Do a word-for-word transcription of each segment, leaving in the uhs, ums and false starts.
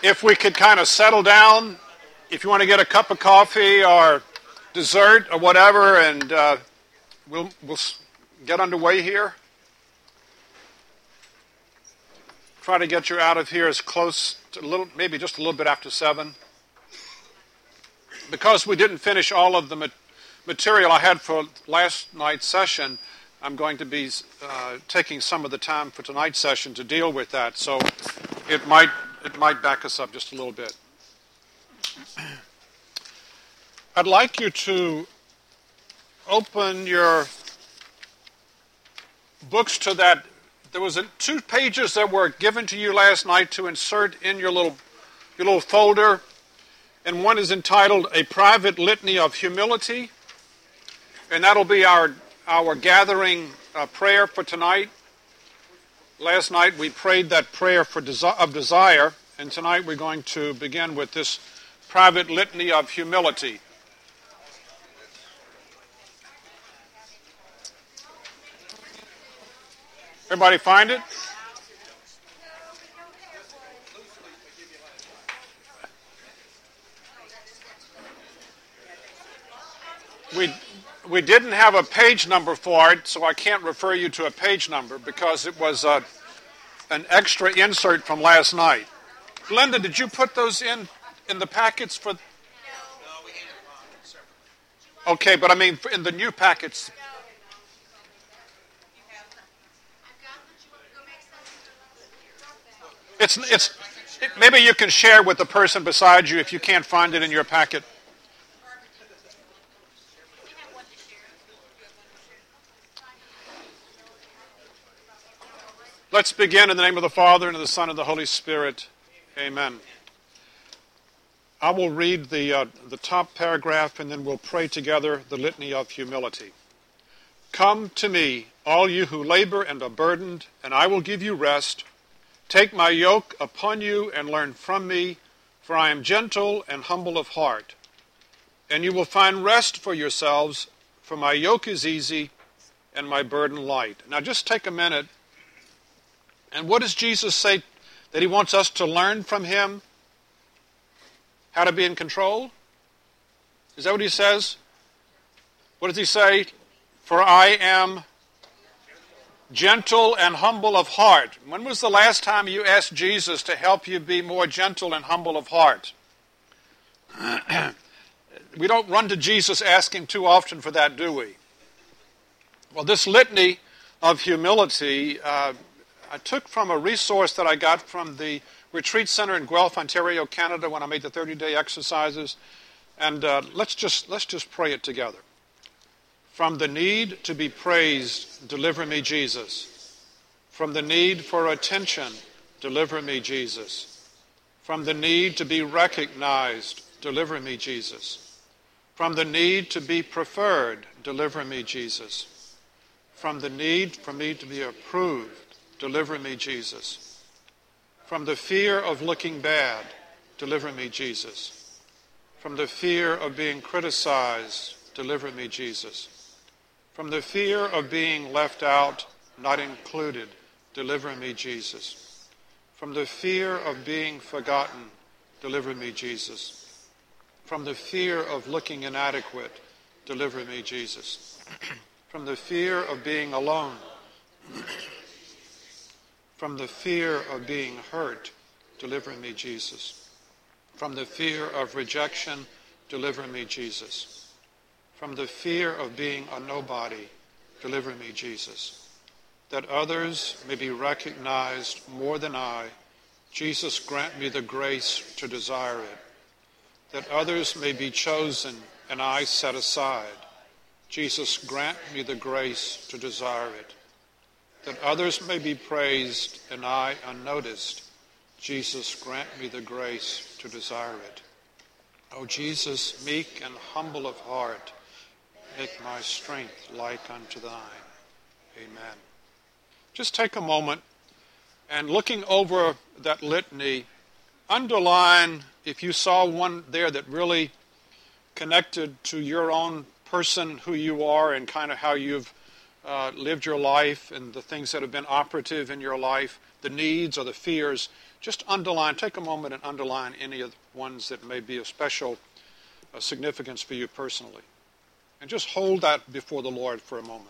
If we could kind of settle down, if you want to get a cup of coffee or dessert or whatever, and uh, we'll we'll get underway here. Try to get you out of here as close to a little, maybe just a little bit after seven. Because we didn't finish all of the material I had for last night's session, I'm going to be uh, taking some of the time for tonight's session to deal with that. So it might it might back us up just a little bit. I'd like you to open your books to that. There was a, two pages that were given to you last night to insert in your little your little folder, and one is entitled "A Private Litany of Humility," and that'll be our our gathering uh, prayer for tonight. Last night we prayed that prayer for desi- of desire, and tonight we're going to begin with this private litany of humility. Everybody find it? We we didn't have a page number for it, so I can't refer you to a page number because it was a, an extra insert from last night. Linda, did you put those in in the packets for? Okay, but I mean in the new packets. It's it's it, maybe you can share with the person beside you if you can't find it in your packet. Let's begin in the name of the Father, and of the Son, and of the Holy Spirit. Amen. I will read the uh, the top paragraph, and then we'll pray together the litany of humility. Come to me, all you who labor and are burdened, and I will give you rest. Take my yoke upon you and learn from me, for I am gentle and humble of heart. And you will find rest for yourselves, for my yoke is easy and my burden light. Now just take a minute. And what does Jesus say that he wants us to learn from him? How to be in control? Is that what he says? What does he say? For I am gentle and humble of heart. When was the last time you asked Jesus to help you be more gentle and humble of heart? We don't run to Jesus asking too often for that, do we? Well, this litany of humility uh, I took from a resource that I got from the Retreat Center in Guelph, Ontario, Canada, when I made the thirty-day exercises. And uh, let's just let's just pray it together. From the need to be praised, deliver me, Jesus. From the need for attention, deliver me, Jesus. From the need to be recognized, deliver me, Jesus. From the need to be preferred, deliver me, Jesus. From the need for me to be approved, deliver me, Jesus. From the fear of looking bad, deliver me, Jesus. From the fear of being criticized, deliver me, Jesus. From the fear of being left out, not included, deliver me, Jesus. From the fear of being forgotten, deliver me, Jesus. From the fear of looking inadequate, deliver me, Jesus. From the fear of being alone, from the fear of being hurt, deliver me, Jesus. From the fear of rejection, deliver me, Jesus. From the fear of being a nobody, deliver me, Jesus. That others may be recognized more than I, Jesus, grant me the grace to desire it. That others may be chosen and I set aside, Jesus, grant me the grace to desire it. That others may be praised and I unnoticed, Jesus, grant me the grace to desire it. O Jesus, meek and humble of heart, make my strength like unto thine. Amen. Just take a moment and looking over that litany, underline, if you saw one there that really connected to your own person, who you are, and kind of how you've uh, lived your life and the things that have been operative in your life, the needs or the fears, just underline, take a moment and underline any of the ones that may be of special uh, significance for you personally. And just hold that before the Lord for a moment.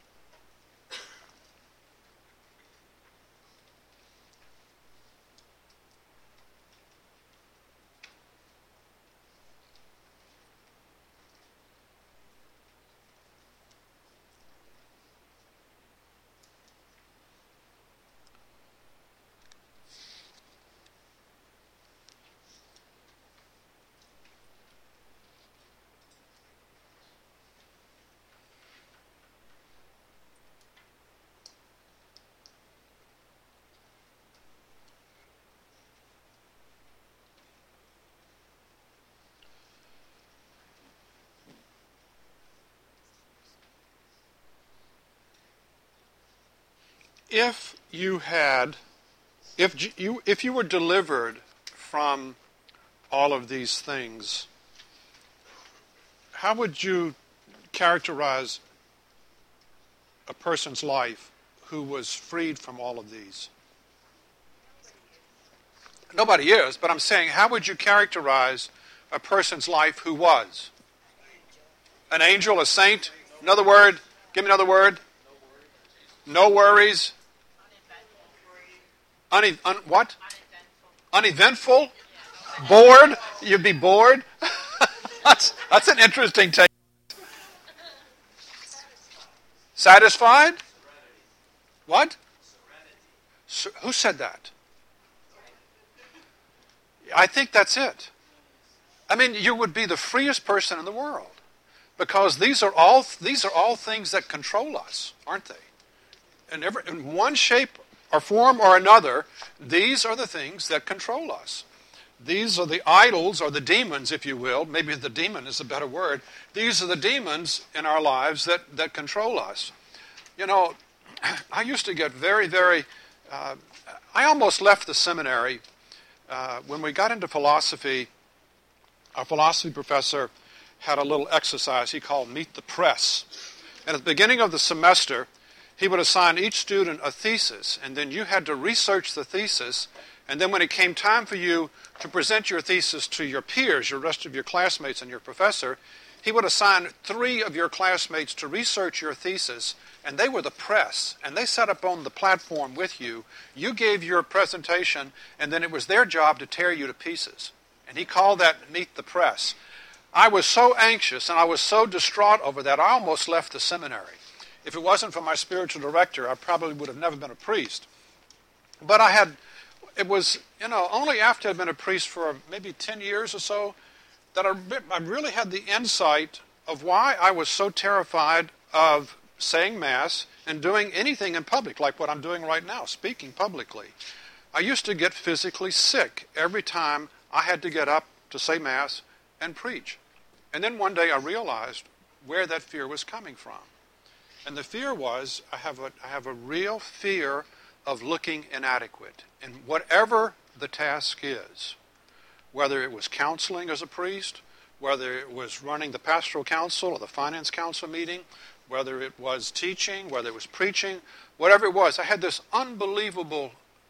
If you had, if you, if you were delivered from all of these things, how would you characterize a person's life who was freed from all of these? Nobody is, but I'm saying, how would you characterize a person's life who was? An angel, a saint? Another word? Give me another word. No worries. Une, un, what? Uneventful. Uneventful? Bored? You'd be bored? that's, that's an interesting take. Satisfied? What? So, who said that? I think that's it. I mean, you would be the freest person in the world, because these are all these are all things that control us, aren't they? In, every, in one shape or form or another, these are the things that control us. These are the idols, or the demons, if you will. Maybe the demon is a better word. These are the demons in our lives that, that control us. You know, I used to get very, very... Uh, I almost left the seminary. Uh, when we got into philosophy, our philosophy professor had a little exercise he called Meet the Press. And at the beginning of the semester, he would assign each student a thesis, and then you had to research the thesis, and then when it came time for you to present your thesis to your peers, your rest of your classmates and your professor, he would assign three of your classmates to research your thesis, and they were the press, and they sat up on the platform with you. You gave your presentation, and then it was their job to tear you to pieces. And he called that Meet the Press. I was so anxious, and I was so distraught over that, I almost left the seminary. If it wasn't for my spiritual director, I probably would have never been a priest. But I had, it was, you know, only after I'd been a priest for maybe ten years or so, that I, I really had the insight of why I was so terrified of saying Mass and doing anything in public, like what I'm doing right now, speaking publicly. I used to get physically sick every time I had to get up to say Mass and preach. And then one day I realized where that fear was coming from. And the fear was, I have a, I have a real fear of looking inadequate in whatever the task is. Whether it was counseling as a priest, whether it was running the pastoral council or the finance council meeting, whether it was teaching, whether it was preaching, whatever it was, I had this unbelievable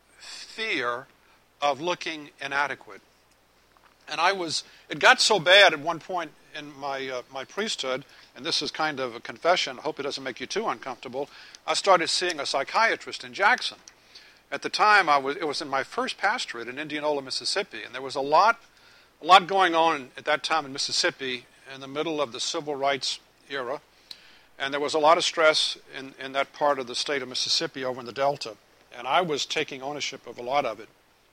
fear of looking inadequate. And I was, it got so bad at one point in my uh, my priesthood, and this is kind of a confession, I hope it doesn't make you too uncomfortable, I started seeing a psychiatrist in Jackson. At the time, I was it was in my first pastorate in Indianola, Mississippi, and there was a lot, a lot going on at that time in Mississippi in the middle of the civil rights era, and there was a lot of stress in, in that part of the state of Mississippi over in the Delta, and I was taking ownership of a lot of it.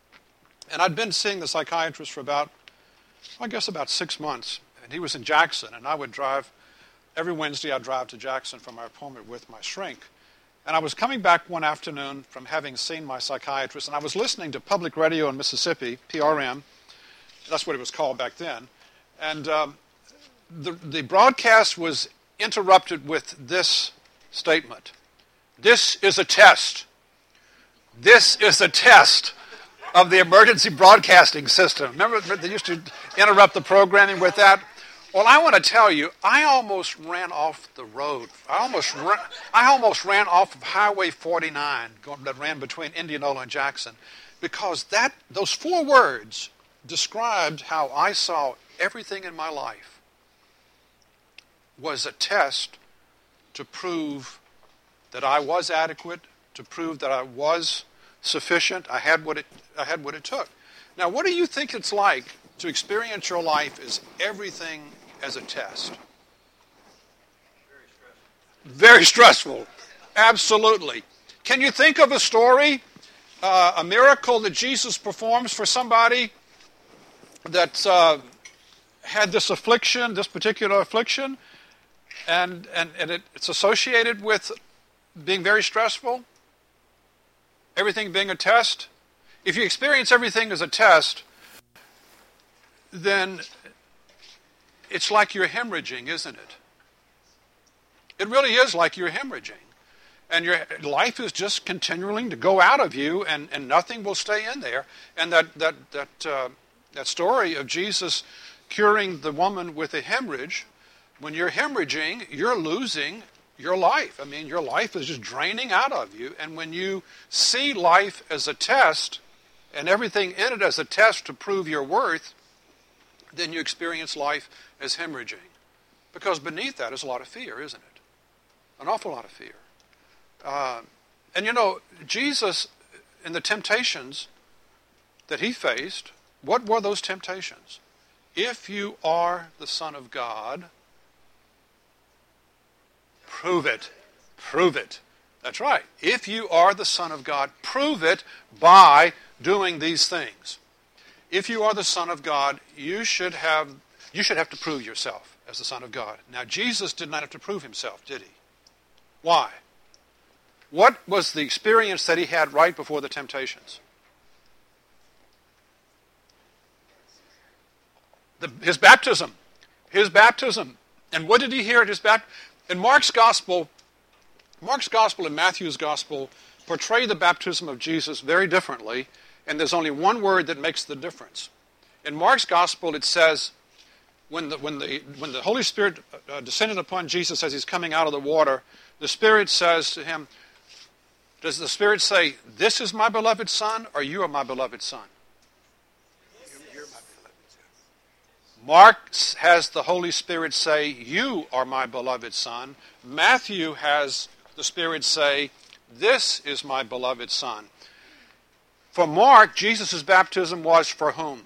And I'd been seeing the psychiatrist for about, I guess about six months, and he was in Jackson, and I would drive, every Wednesday I'd drive to Jackson for my appointment with my shrink. And I was coming back one afternoon from having seen my psychiatrist, and I was listening to public radio in Mississippi, P R M. That's what it was called back then. And um, the, the broadcast was interrupted with this statement. This is a test. This is a test of the emergency broadcasting system. Remember, they used to interrupt the programming with that? Well, I want to tell you, I almost ran off the road. I almost ran, I almost ran off of Highway forty-nine going, that ran between Indianola and Jackson, because that those four words described how I saw everything in my life was a test to prove that I was adequate, to prove that I was sufficient. I had what it I had what it took. Now, what do you think it's like to experience your life as everything as a test? Very stressful. Very stressful. Absolutely. Can you think of a story, uh, a miracle that Jesus performs for somebody that uh, had this affliction, this particular affliction, and, and, and it, it's associated with being very stressful? Everything being a test? If you experience everything as a test, then it's like you're hemorrhaging, isn't it? It really is like you're hemorrhaging. And your life is just continuing to go out of you, and, and nothing will stay in there. And that that that uh, that story of Jesus curing the woman with a hemorrhage, when you're hemorrhaging, you're losing your life. I mean, your life is just draining out of you. And when you see life as a test, and everything in it as a test to prove your worth, then you experience life as hemorrhaging. Because beneath that is a lot of fear, isn't it? An awful lot of fear. Uh, and you know, Jesus, in the temptations that he faced, what were those temptations? If you are the Son of God, prove it. Prove it. That's right. If you are the Son of God, prove it by doing these things. If you are the Son of God, you should have you should have to prove yourself as the Son of God. Now, Jesus did not have to prove himself, did he? Why? What was the experience that he had right before the temptations? The, his baptism. His baptism. And what did he hear at his baptism? In Mark's Gospel, Mark's Gospel and Matthew's Gospel portray the baptism of Jesus very differently, and there's only one word that makes the difference. In Mark's Gospel, it says, when the, when the, when the Holy Spirit uh, descended upon Jesus as he's coming out of the water, the Spirit says to him, does the Spirit say, this is my beloved Son, or you are my beloved Son? You're my beloved Son. Mark has the Holy Spirit say, you are my beloved Son. Matthew has the Spirit say, this is my beloved Son. For Mark, Jesus' baptism was for whom?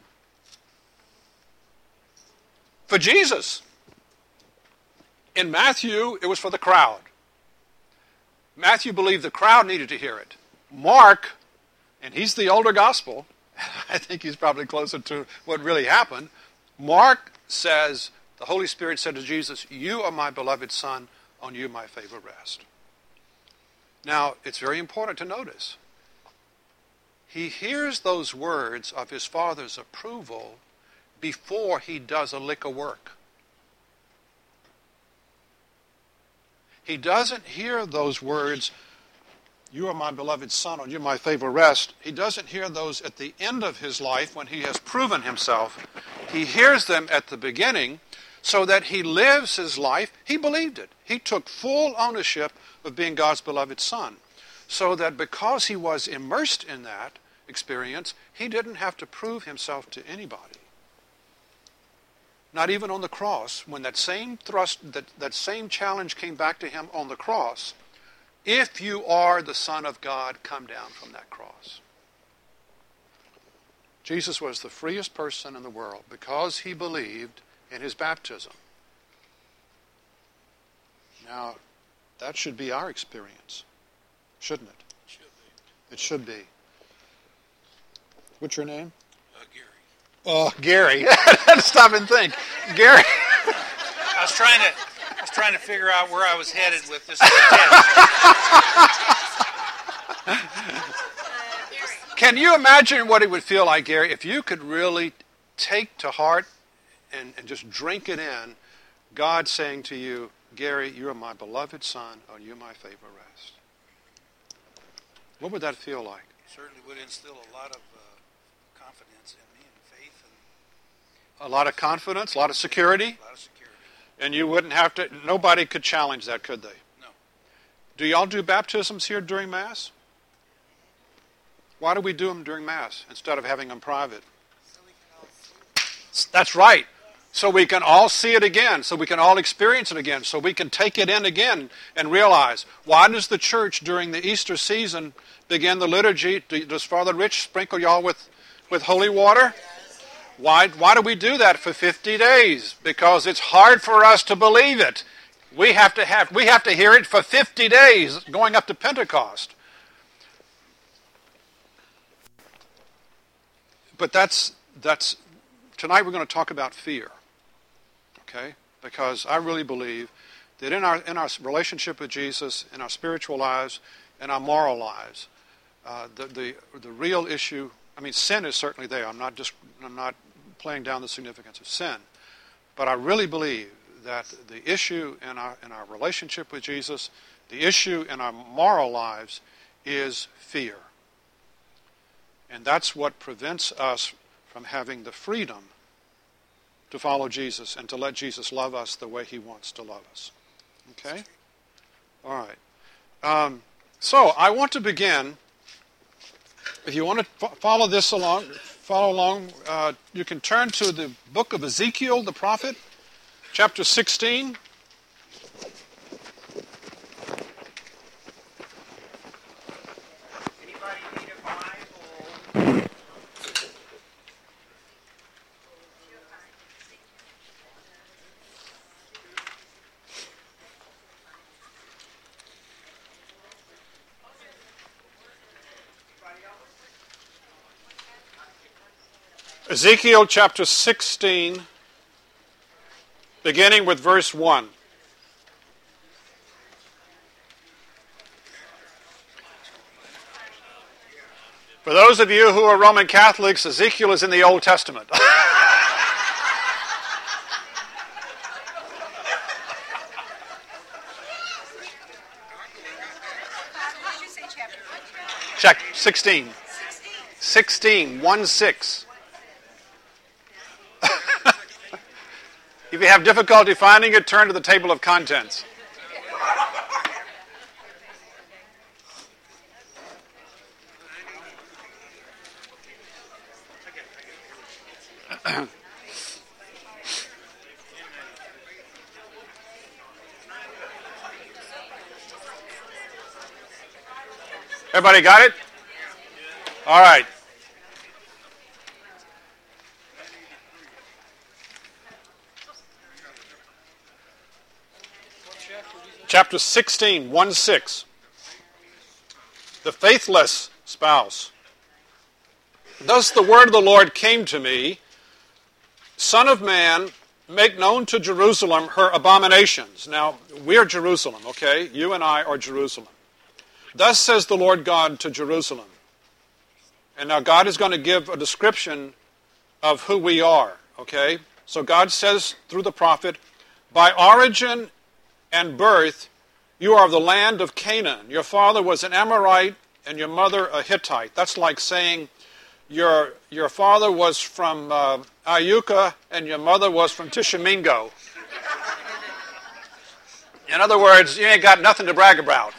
For Jesus. In Matthew, it was for the crowd. Matthew believed the crowd needed to hear it. Mark, and he's the older gospel, I think he's probably closer to what really happened. Mark says, the Holy Spirit said to Jesus, you are my beloved Son, on you my favor rest. Now, it's very important to notice, he hears those words of his Father's approval before he does a lick of work. He doesn't hear those words, you are my beloved Son, on you my favor rest. He doesn't hear those at the end of his life when he has proven himself. He hears them at the beginning so that he lives his life. He believed it. He took full ownership of being God's beloved Son. So that because he was immersed in that experience, he didn't have to prove himself to anybody. Not even on the cross, when that same thrust, that, that same challenge came back to him on the cross. If you are the Son of God, come down from that cross. Jesus was the freest person in the world because he believed in his baptism. Now, that should be our experience, shouldn't it? It should be. It should be. What's your name? Uh, Gary. Oh, Gary. I had to stop and think. Gary. I was trying to I was trying to figure out where I was headed with this test. Can you imagine what it would feel like, Gary, if you could really take to heart and, and just drink it in, God saying to you, Gary, you are my beloved Son, on you my favor rest. What would that feel like? Certainly would instill a lot of uh, confidence in me and faith. A lot of confidence, a lot of security. A lot of security. And you wouldn't have to, nobody could challenge that, could they? No. Do y'all do baptisms here during Mass? Why do we do them during Mass instead of having them private? So we can all see. That's right. So we can all see it again, so we can all experience it again, so we can take it in again and realize, why does the church during the Easter season begin the liturgy? Does Father Rich sprinkle y'all with, with holy water? Why, why do we do that for fifty days? Because it's hard for us to believe it. We have to have, we have to hear it for fifty days going up to Pentecost. But that's, that's tonight we're going to talk about fear. Okay? Because I really believe that in our in our relationship with Jesus, in our spiritual lives, in our moral lives, uh, the the the real issue. I mean, sin is certainly there. I'm not just I'm not playing down the significance of sin, but I really believe that the issue in our in our relationship with Jesus, the issue in our moral lives, is fear, and that's what prevents us from having the freedom to follow Jesus and to let Jesus love us the way he wants to love us. Okay? All right. Um, so I want to begin. If you want to fo- follow this along, follow along, uh, you can turn to the book of Ezekiel, the prophet, chapter sixteen. Anybody need a Bible? Ezekiel chapter sixteen, beginning with verse one. For those of you who are Roman Catholics, Ezekiel is in the Old Testament. What did you say, chapter? Check, sixteen. sixteen, one six. If you have difficulty finding it, turn to the table of contents. Everybody got it? All right. Chapter sixteen, one six. The faithless spouse. Thus the word of the Lord came to me, Son of man, make known to Jerusalem her abominations. Now, we're Jerusalem, okay? You and I are Jerusalem. Thus says the Lord God to Jerusalem. And now God is going to give a description of who we are, okay? So God says through the prophet, by origin and birth, you are of the land of Canaan. Your father was an Amorite and your mother a Hittite. That's like saying your your father was from uh, Iuka and your mother was from Tishomingo. In other words, you ain't got nothing to brag about.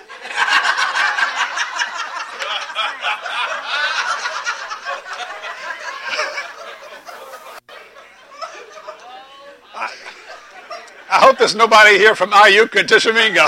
I hope there's nobody here from Iuka and Tishomingo.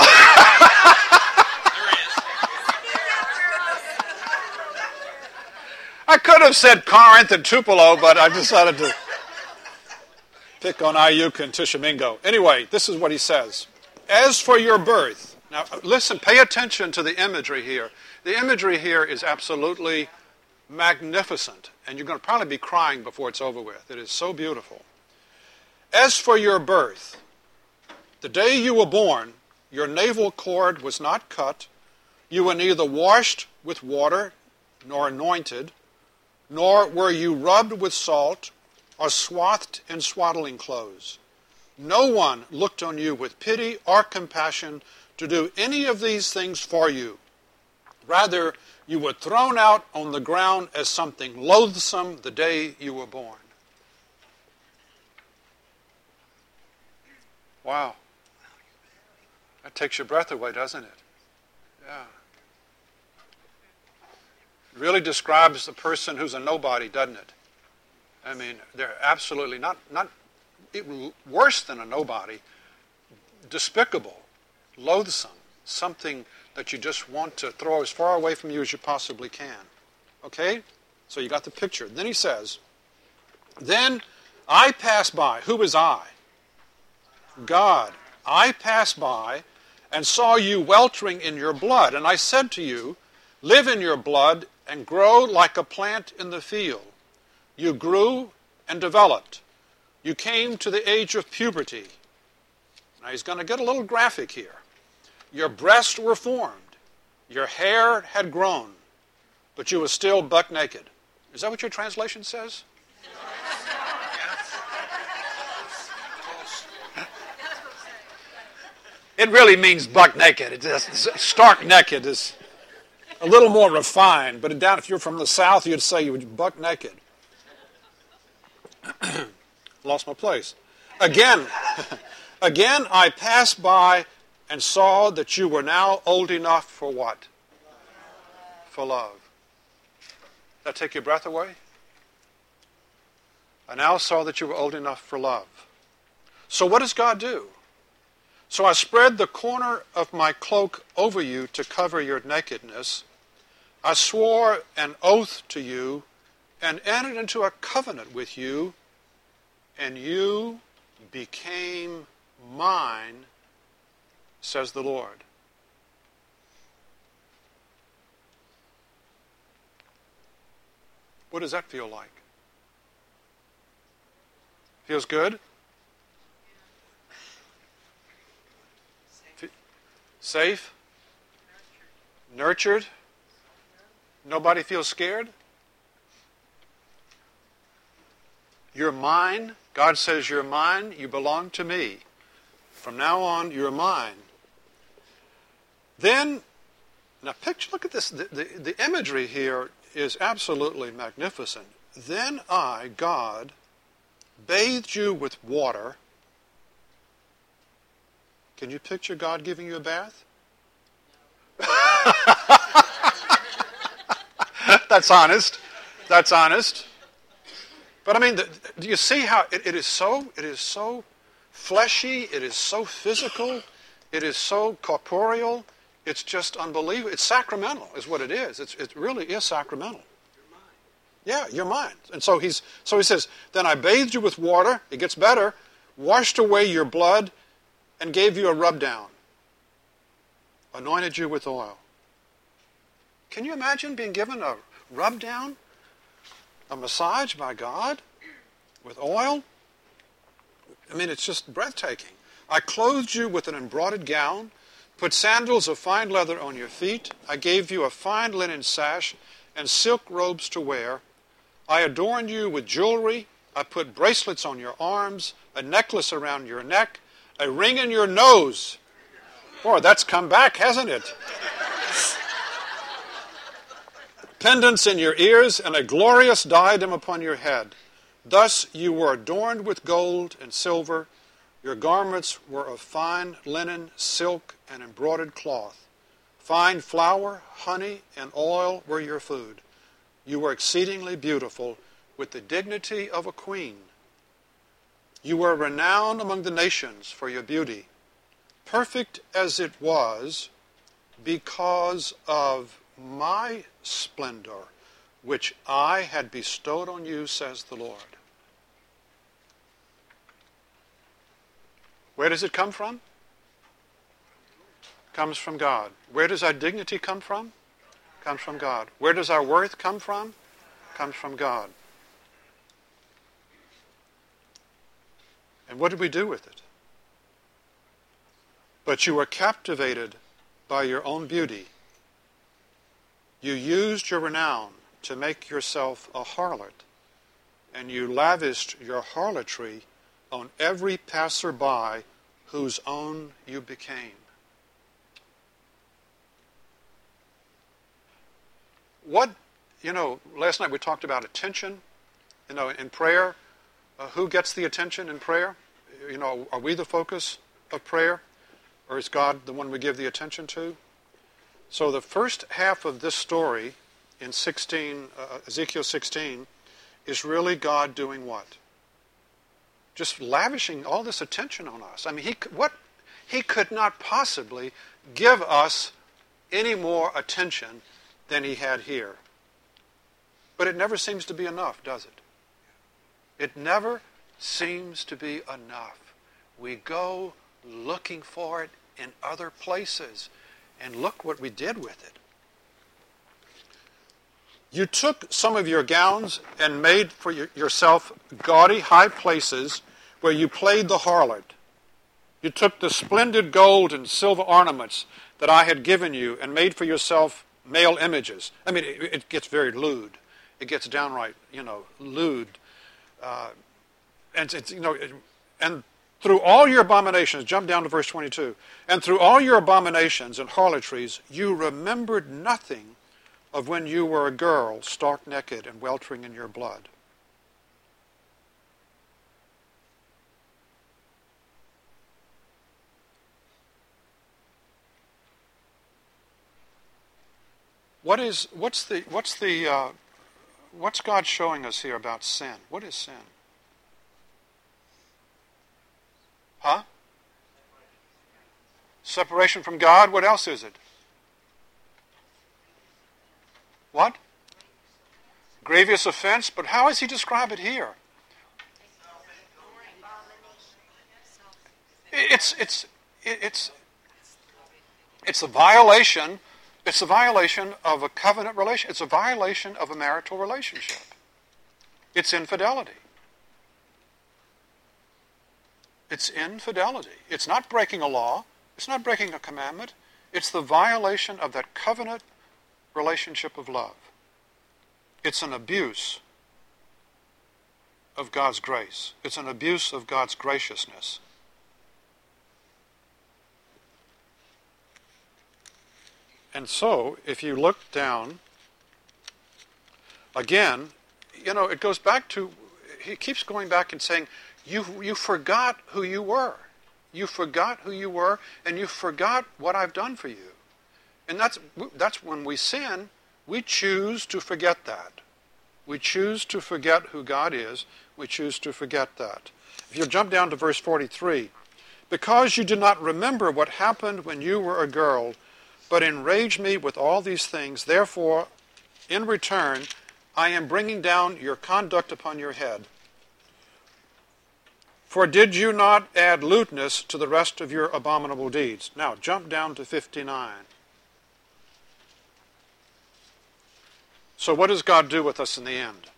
I could have said Corinth and Tupelo, but I decided to pick on Iuka and Tishomingo. Anyway, this is what he says. As for your birth, now listen, pay attention to the imagery here. The imagery here is absolutely magnificent, and you're going to probably be crying before it's over with. It is so beautiful. As for your birth, the day you were born, your navel cord was not cut, you were neither washed with water nor anointed, nor were you rubbed with salt or swathed in swaddling clothes. No one looked on you with pity or compassion to do any of these things for you. Rather, you were thrown out on the ground as something loathsome the day you were born. Wow. That takes your breath away, doesn't it? Yeah. It really describes the person who's a nobody, doesn't it? I mean, they're absolutely not, not worse than a nobody, despicable, loathsome, something that you just want to throw as far away from you as you possibly can. Okay? So you got the picture. Then he says, then I pass by. Who is I? God. I passed by and saw you weltering in your blood. And I said to you, live in your blood and grow like a plant in the field. You grew and developed. You came to the age of puberty. Now he's going to get a little graphic here. Your breasts were formed. Your hair had grown. But you were still buck naked. Is that what your translation says? It really means buck naked. It is, stark naked is a little more refined. But down, if you're from the South, you'd say you were buck naked. Lost my place. Again, again, I passed by and saw that you were now old enough for what? For love. Did that take your breath away? I now saw that you were old enough for love. So what does God do? So I spread the corner of my cloak over you to cover your nakedness. I swore an oath to you and entered into a covenant with you, and you became mine, says the Lord. What does that feel like? Feels good? Safe? Nurtured? Nobody feels scared? You're mine. God says you're mine. You belong to me. From now on, you're mine. Then, now picture, look at this. The, the, the imagery here is absolutely magnificent. Then I, God, bathed you with water. Can you picture God giving you a bath? That's honest. That's honest. But I mean, the, do you see how it, it is so? It is so fleshy. It is so physical. It is so corporeal. It's just unbelievable. It's sacramental, is what it is. It's, it really is sacramental. Yeah, you're mine. And so he's so he says, then I bathed you with water. It gets better. Washed away your blood, and gave you a rub down. Anointed you with oil. Can you imagine being given a rub down? A massage by God? With oil? I mean, it's just breathtaking. I clothed you with an embroidered gown, put sandals of fine leather on your feet. I gave you a fine linen sash and silk robes to wear. I adorned you with jewelry. I put bracelets on your arms, a necklace around your neck, a ring in your nose. Boy, that's come back, hasn't it? Pendants in your ears and a glorious diadem upon your head. Thus you were adorned with gold and silver. Your garments were of fine linen, silk, and embroidered cloth. Fine flour, honey, and oil were your food. You were exceedingly beautiful, with the dignity of a queen. You were renowned among the nations for your beauty, perfect as it was because of my splendor, which I had bestowed on you, says the Lord. Where does it come from? It comes from God. Where does our dignity come from? It comes from God. Where does our worth come from? It comes from God. And what did we do with it? But you were captivated by your own beauty. You used your renown to make yourself a harlot, and you lavished your harlotry on every passerby whose own you became. What, you know, last night we talked about attention, you know, in prayer. Uh, who gets the attention in prayer? You know, are we the focus? of prayer? Or is God the one we give the attention to? So the first half of this story in sixteen, uh, Ezekiel sixteen, is really God doing what? Just lavishing all this attention on us. I mean, he what he could not possibly give us any more attention than he had here. But it never seems to be enough, does it? It never seems to be enough. We go looking for it in other places. And look what we did with it. You took some of your gowns and made for yourself gaudy high places where you played the harlot. You took the splendid gold and silver ornaments that I had given you and made for yourself male images. I mean, it, it gets very lewd. It gets downright, you know, lewd. Uh, and it's, you know, it, and through all your abominations, jump down to verse twenty-two, and through all your abominations and harlotries, you remembered nothing of when you were a girl, stark naked and weltering in your blood. What is, what's the, what's the, uh, what's God showing us here about sin? What is sin? Huh? Separation from God. What else is it? What? Grievous offense. But how does he describe it here? It's it's it's it's a violation. It's a violation of a covenant relation. It's a violation of a marital relationship. It's infidelity. It's infidelity. It's not breaking a law. It's not breaking a commandment. It's the violation of that covenant relationship of love. It's an abuse of God's grace. It's an abuse of God's graciousness. And so, if you look down, again, you know, it goes back to, he keeps going back and saying, You you forgot who you were. You forgot who you were, and you forgot what I've done for you. And that's that's when we sin, we choose to forget that. We choose to forget who God is. We choose to forget that. If you jump down to verse forty-three, because you did not remember what happened when you were a girl, but enraged me with all these things, therefore, in return, I am bringing down your conduct upon your head. For did you not add lewdness to the rest of your abominable deeds? Now, jump down to fifty-nine. So what does God do with us in the end?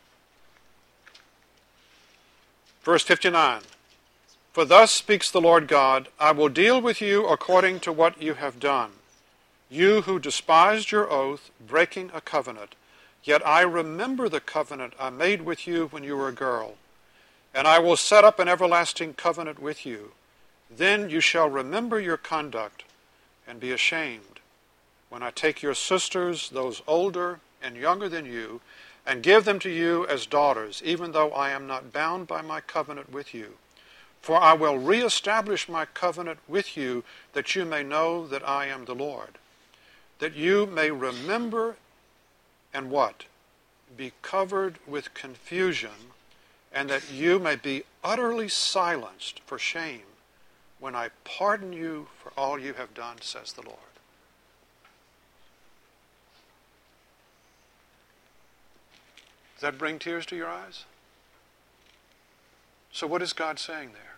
Verse fifty-nine. For thus speaks the Lord God, I will deal with you according to what you have done. You who despised your oath, breaking a covenant. Yet I remember the covenant I made with you when you were a girl. And I will set up an everlasting covenant with you. Then you shall remember your conduct and be ashamed when I take your sisters, those older and younger than you, and give them to you as daughters, even though I am not bound by my covenant with you. For I will reestablish my covenant with you, that you may know that I am the Lord. That you may remember and what? Be covered with confusion, and that you may be utterly silenced for shame when I pardon you for all you have done, says the Lord. Does that bring tears to your eyes? So what is God saying there?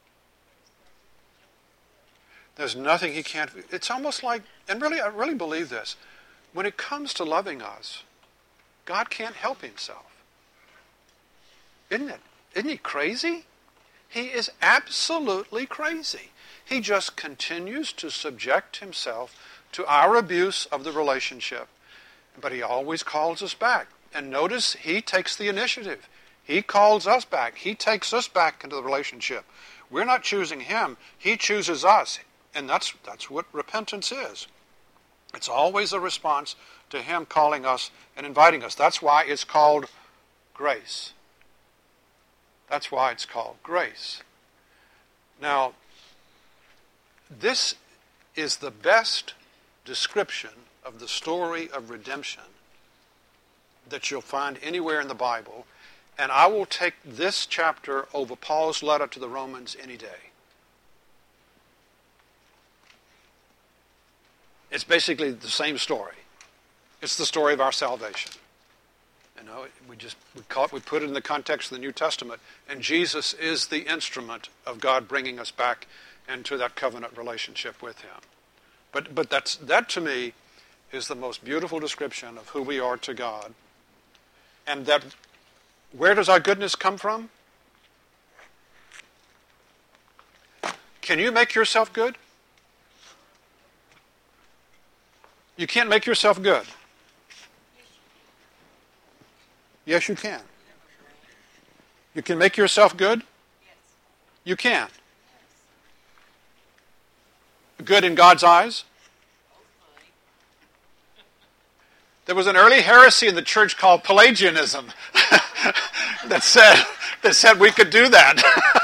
There's nothing he can't... It's almost like, and really, I really believe this, when it comes to loving us, God can't help himself. Isn't it? Isn't he crazy? He is absolutely crazy. He just continues to subject himself to our abuse of the relationship. But he always calls us back. And notice, he takes the initiative. He calls us back. He takes us back into the relationship. We're not choosing him. He chooses us. And that's that's what repentance is. It's always a response to him calling us and inviting us. That's why it's called grace. That's why it's called grace. Now, this is the best description of the story of redemption that you'll find anywhere in the Bible. And I will take this chapter over Paul's letter to the Romans any day. It's basically the same story. It's the story of our salvation. You know, we just we, call it, we put it in the context of the New Testament, and Jesus is the instrument of God bringing us back into that covenant relationship with Him. But but that's that to me is the most beautiful description of who we are to God. And that, where does our goodness come from? Can you make yourself good? You can't make yourself good. Yes, you can. You can make yourself good? You can. Good in God's eyes? There was an early heresy in the church called Pelagianism that said that said we could do that.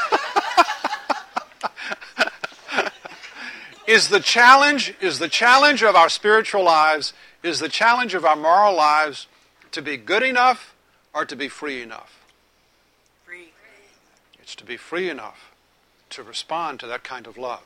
Is the challenge is the challenge of our spiritual lives, is the challenge of our moral lives to be good enough or to be free enough? Free. It's to be free enough to respond to that kind of love.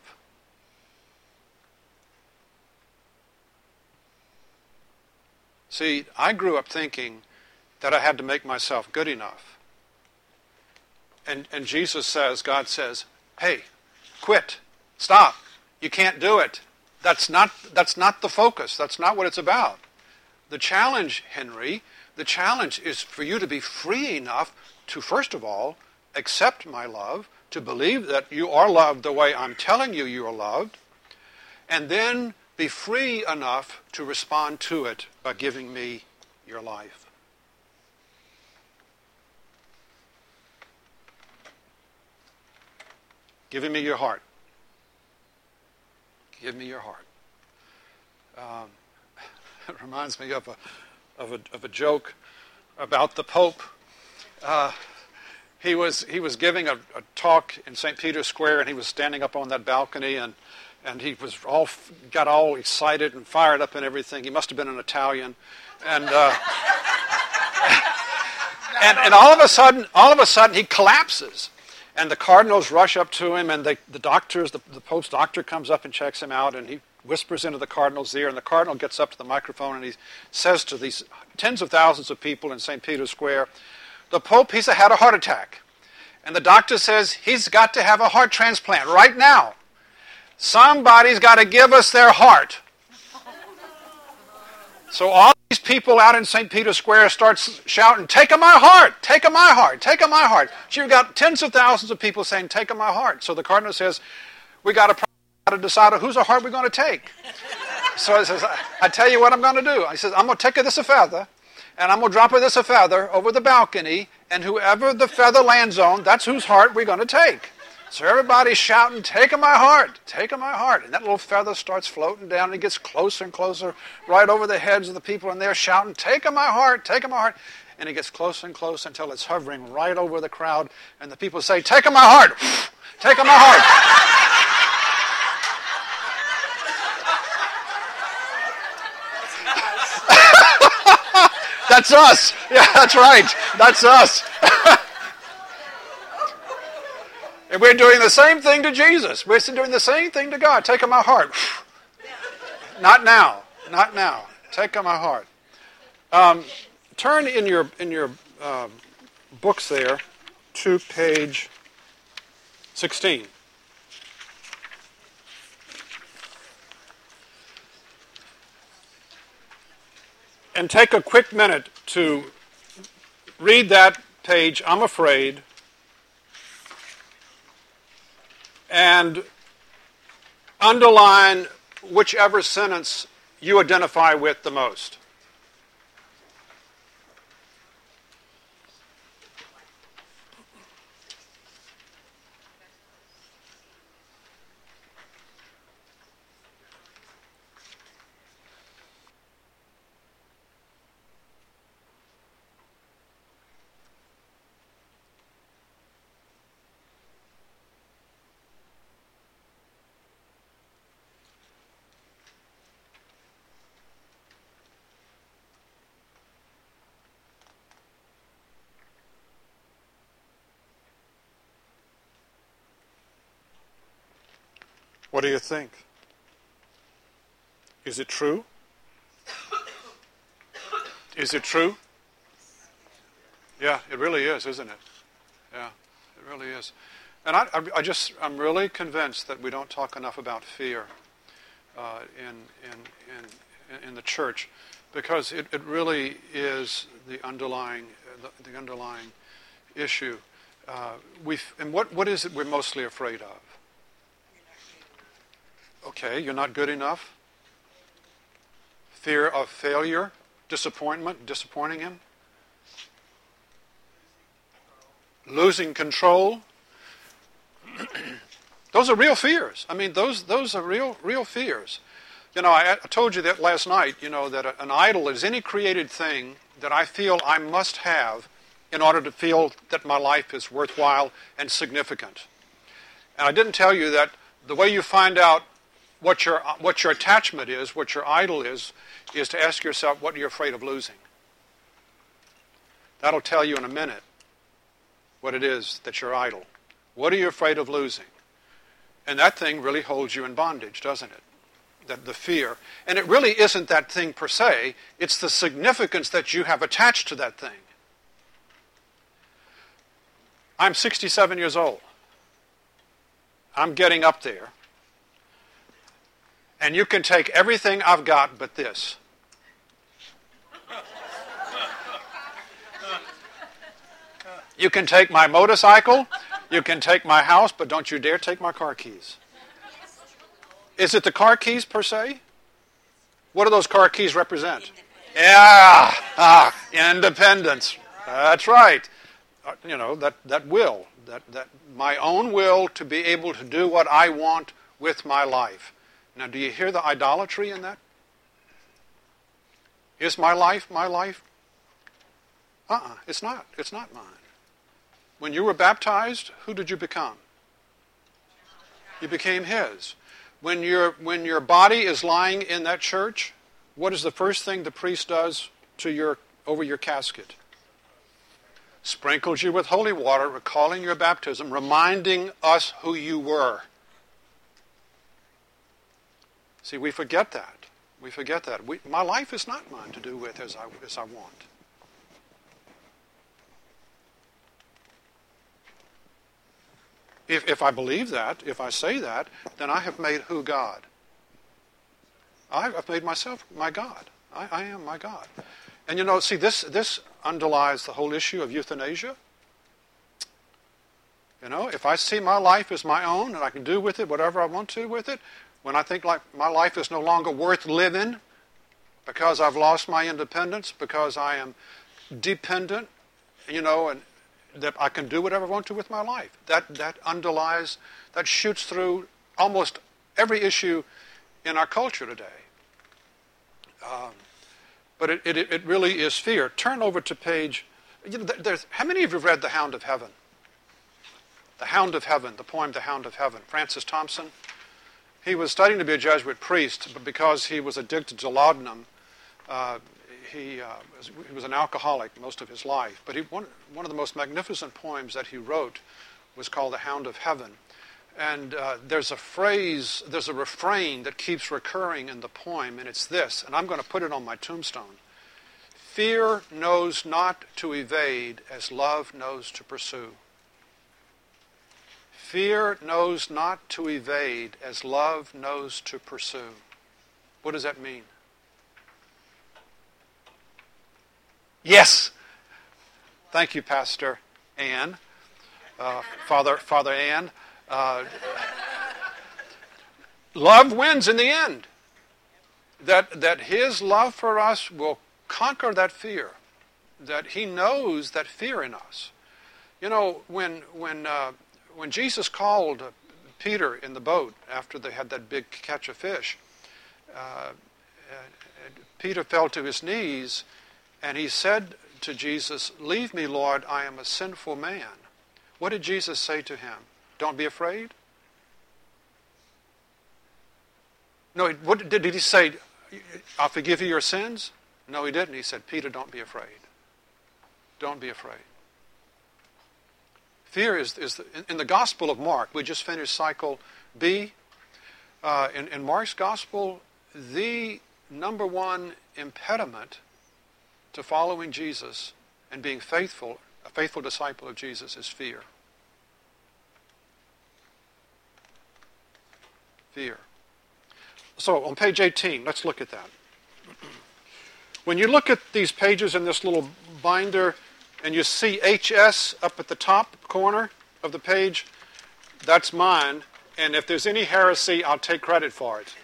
See, I grew up thinking that I had to make myself good enough. And, and Jesus says, God says, hey, quit, stop. You can't do it. That's not, that's not the focus. That's not what it's about. The challenge, Henry, the challenge is for you to be free enough to, first of all, accept my love, to believe that you are loved the way I'm telling you you are loved, and then be free enough to respond to it by giving me your life. Giving me your heart. Give me your heart. Um, it reminds me of a of a of a joke about the Pope. Uh, he was he was giving a, a talk in Saint Peter's Square, and he was standing up on that balcony, and and he was all got all excited and fired up and everything. He must have been an Italian, and uh, and and all of a sudden, all of a sudden, he collapses. And the cardinals rush up to him, and they, the doctors, the, the Pope's doctor comes up and checks him out, and he whispers into the cardinal's ear, and the cardinal gets up to the microphone, and he says to these tens of thousands of people in Saint Peter's Square, the Pope, he's had a heart attack. And the doctor says, he's got to have a heart transplant right now. Somebody's got to give us their heart. So all these people out in Saint Peter's Square start shouting, take a my heart, take a my heart, take a my heart. So you've got tens of thousands of people saying, take a my heart. So the cardinal says, we got to decide whose heart we're going to take. So he says, I tell you what I'm going to do. He says, I'm going to take this a feather, and I'm going to drop her this a feather over the balcony, and whoever the feather lands on, that's whose heart we're going to take. So everybody's shouting, take a my heart, take a my heart. And that little feather starts floating down, and it gets closer and closer, right over the heads of the people, and they're shouting, take a my heart, take a my heart. And it gets closer and closer until it's hovering right over the crowd, and the people say, take a my heart, take a my heart. That's us. Yeah, that's right. That's us. And we're doing the same thing to Jesus. We're doing the same thing to God. Take on my heart. Not now. Not now. Take on my heart. Um, turn in your in your uh, books there to page sixteen. And take a quick minute to read that page, I'm afraid, and underline whichever sentence you identify with the most. What do you think? Is it true? Is it true? Yeah, it really is, isn't it? Yeah, it really is. And I, I just, I'm really convinced that we don't talk enough about fear uh, in, in, in, in the church, because it, it really is the underlying, uh, the, the underlying issue. Uh, we and what, what is it we're mostly afraid of? Okay, you're not good enough. Fear of failure, disappointment, disappointing him. Losing control. Those are real fears. I mean, those those are real real fears. You know, I, I told you that last night, you know, that a, an idol is any created thing that I feel I must have in order to feel that my life is worthwhile and significant. And I didn't tell you that the way you find out what your what your attachment is, what your idol is, is to ask yourself what you're afraid of losing. That'll tell you in a minute what it is that's your idol. What are you afraid of losing? And that thing really holds you in bondage, doesn't it? That the fear. And it really isn't that thing per se. It's the significance that you have attached to that thing. I'm sixty-seven years old. I'm getting up there. And you can take everything I've got but this. You can take my motorcycle, you can take my house, but don't you dare take my car keys. Is it the car keys per se? What do those car keys represent? Yeah, ah, independence. That's right. Uh, you know, that, that will, that, that my own will to be able to do what I want with my life. Now, do you hear the idolatry in that? Is my life my life? Uh-uh, it's not. It's not mine. When you were baptized, who did you become? You became His. When your when your body is lying in that church, what is the first thing the priest does to your over your casket? Sprinkles you with holy water, recalling your baptism, reminding us who you were. See, we forget that. We forget that. We, my life is not mine to do with as I as I want. If, if I believe that, if I say that, then I have made who God? I have made myself my God. I, I am my God. And you know, see, this, this underlies the whole issue of euthanasia. You know, if I see my life as my own and I can do with it whatever I want to with it, when I think like my life is no longer worth living because I've lost my independence, because I am dependent, you know, and that I can do whatever I want to with my life. That that underlies, that shoots through almost every issue in our culture today. Um, but it, it it really is fear. Turn over to page. You know, there's, how many of you have read The Hound of Heaven? The Hound of Heaven, the poem The Hound of Heaven. Francis Thompson. He was studying to be a Jesuit priest, but because he was addicted to laudanum, uh, He, uh, was, he was an alcoholic most of his life, but he, one, one of the most magnificent poems that he wrote was called The Hound of Heaven. And uh, there's a phrase, there's a refrain that keeps recurring in the poem, and it's this, and I'm going to put it on my tombstone. Fear knows not to evade as love knows to pursue. Fear knows not to evade as love knows to pursue. What does that mean? Yes. Thank you, Pastor Ann, uh, Father Father Ann. Uh, love wins in the end. That that His love for us will conquer that fear. That He knows that fear in us. You know, when when uh, when Jesus called Peter in the boat after they had that big catch of fish, uh, Peter fell to his knees. And he said to Jesus, "Leave me, Lord, I am a sinful man." What did Jesus say to him? Don't be afraid? No, what did, did he say? I'll forgive you your sins? No, he didn't. He said, Peter, don't be afraid. Don't be afraid. Fear is, is the, in the Gospel of Mark, we just finished cycle B. uh, in, in Mark's gospel, the number one impediment to following Jesus and being faithful, a faithful disciple of Jesus, is fear. Fear. So on page eighteen, let's look at that. When you look at these pages in this little binder and you see H S up at the top corner of the page, that's mine. And if there's any heresy, I'll take credit for it.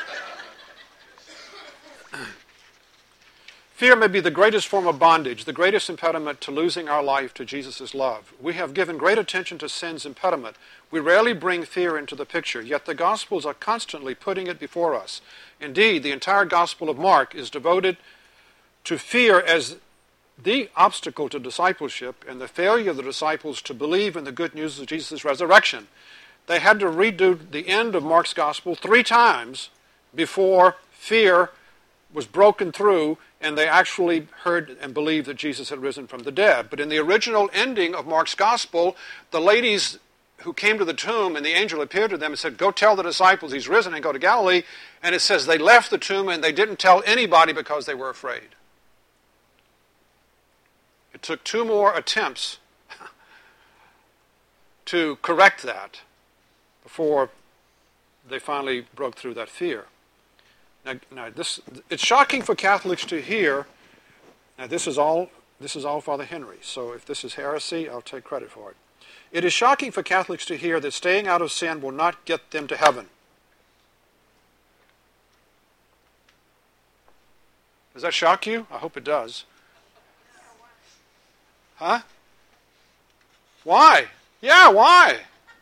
Fear may be the greatest form of bondage, the greatest impediment to losing our life to Jesus' love. We have given great attention to sin's impediment. We rarely bring fear into the picture, yet the Gospels are constantly putting it before us. Indeed, the entire Gospel of Mark is devoted to fear as the obstacle to discipleship and the failure of the disciples to believe in the good news of Jesus' resurrection. They had to redo the end of Mark's Gospel three times before fear was broken through and they actually heard and believed that Jesus had risen from the dead. But in the original ending of Mark's Gospel, the ladies who came to the tomb and the angel appeared to them and said, go tell the disciples he's risen and go to Galilee. And it says they left the tomb and they didn't tell anybody because they were afraid. It took two more attempts to correct that before they finally broke through that fear. Now, now this, it's shocking for Catholics to hear, now this is all this is all Father Henry, so if this is heresy, I'll take credit for it. It is shocking for Catholics to hear that staying out of sin will not get them to heaven. Does that shock you? I hope it does. Huh? Why? Yeah, why?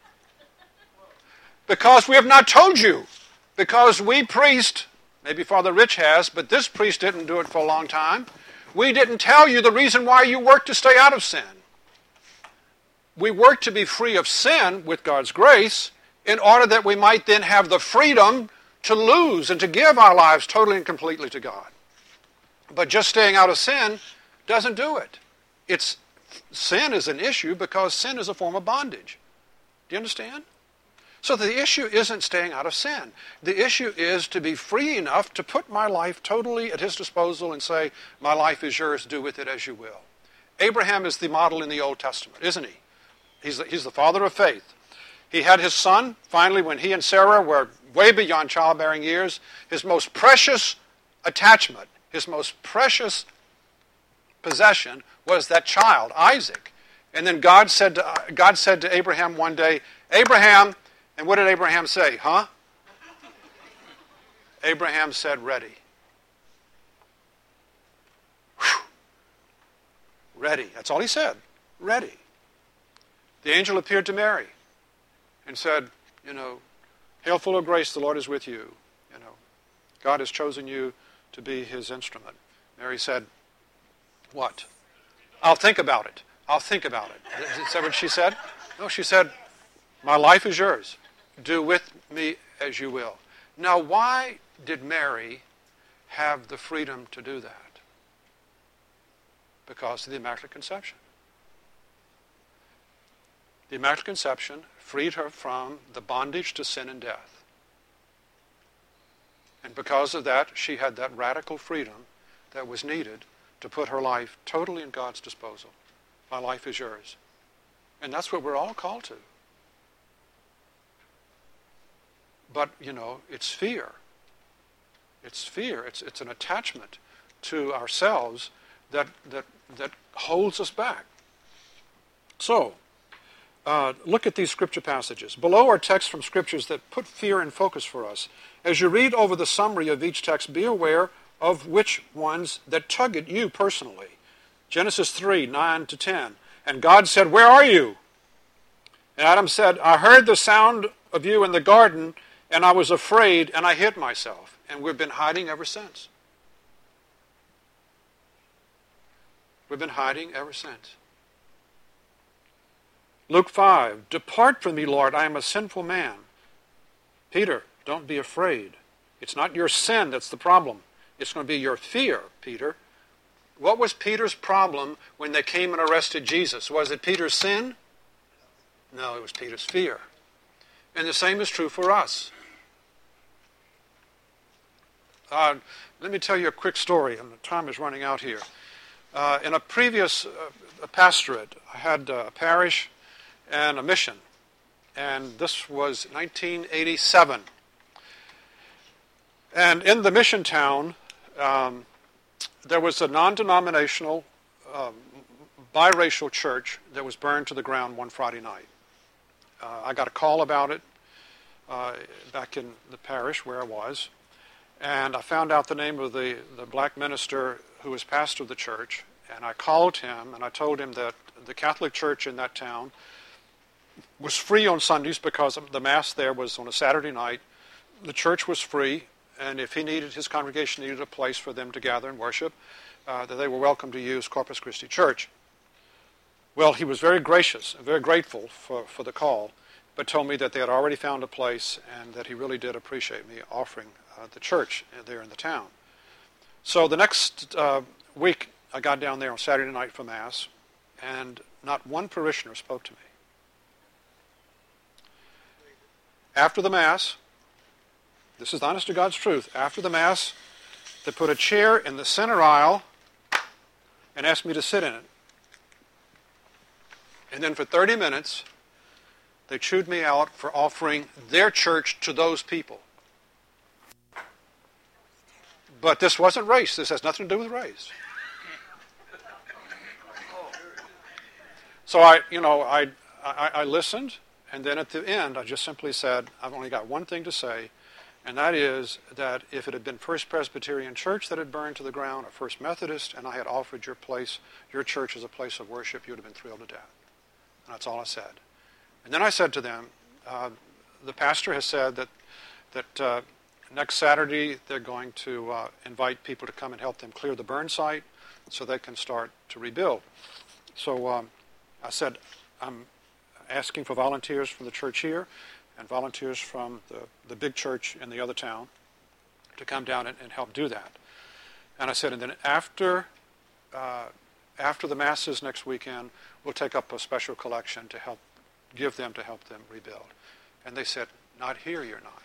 Because we have not told you. Because we priest, maybe Father Rich has, but this priest didn't do it for a long time. We didn't tell you the reason why you work to stay out of sin. We work to be free of sin with God's grace in order that we might then have the freedom to lose and to give our lives totally and completely to God. But just staying out of sin doesn't do it. It's sin is an issue because sin is a form of bondage. Do you understand? So the issue isn't staying out of sin. The issue is to be free enough to put my life totally at his disposal and say, my life is yours, do with it as you will. Abraham is the model in the Old Testament, isn't he? He's the, he's the father of faith. He had his son, finally, when he and Sarah were way beyond childbearing years, his most precious attachment, his most precious possession was that child, Isaac. And then God said to, God said to Abraham one day, Abraham, and what did Abraham say? Huh? Abraham said, ready. Whew. Ready. That's all he said. Ready. The angel appeared to Mary and said, you know, hail full of grace, the Lord is with you. You know, God has chosen you to be his instrument. Mary said, what? I'll think about it. I'll think about it. Is that what she said? No, she said, my life is yours. Do with me as you will. Now, why did Mary have the freedom to do that? Because of the Immaculate Conception. The Immaculate Conception freed her from the bondage to sin and death. And because of that, she had that radical freedom that was needed to put her life totally in God's disposal. My life is yours. And that's what we're all called to. But, you know, it's fear. It's fear. It's, it's an attachment to ourselves that, that, that holds us back. So, uh, look at these scripture passages. Below are texts from scriptures that put fear in focus for us. As you read over the summary of each text, be aware of which ones that tug at you personally. Genesis three, nine to ten. And God said, where are you? And Adam said, I heard the sound of you in the garden, and I was afraid, and I hid myself. And we've been hiding ever since. We've been hiding ever since. Luke five, depart from me, Lord, I am a sinful man. Peter, don't be afraid. It's not your sin that's the problem. It's going to be your fear, Peter. What was Peter's problem when they came and arrested Jesus? Was it Peter's sin? No, it was Peter's fear. And the same is true for us. Uh, let me tell you a quick story, and the time is running out here. Uh, in a previous uh, pastorate, I had a parish and a mission, and this was nineteen eighty-seven. And in the mission town, um, there was a non-denominational, um, biracial church that was burned to the ground one Friday night. Uh, I got a call about it uh, back in the parish where I was, and I found out the name of the, the black minister who was pastor of the church, and I called him and I told him that the Catholic Church in that town was free on Sundays because the Mass there was on a Saturday night. The church was free, and if he needed, his congregation needed a place for them to gather and worship, uh, that they were welcome to use Corpus Christi Church. Well, he was very gracious and very grateful for, for the call, but told me that they had already found a place and that he really did appreciate me offering uh, the church there in the town. So the next uh, week, I got down there on Saturday night for Mass, and not one parishioner spoke to me. After the Mass, this is the honest to God's truth, after the Mass, they put a chair in the center aisle and asked me to sit in it. And then for thirty minutes, they chewed me out for offering their church to those people. But this wasn't race. This has nothing to do with race. So I, you know, I, I, I listened, and then at the end, I just simply said, I've only got one thing to say, and that is that if it had been First Presbyterian Church that had burned to the ground, or First Methodist, and I had offered your place, your church as a place of worship, you would have been thrilled to death. And that's all I said. And then I said to them, uh, the pastor has said that that uh, next Saturday they're going to uh, invite people to come and help them clear the burn site so they can start to rebuild. So um, I said, I'm asking for volunteers from the church here and volunteers from the, the big church in the other town to come down and, and help do that. And I said, and then after uh, after the Masses next weekend, we'll take up a special collection to help give them to help them rebuild. And they said, not here, you're not.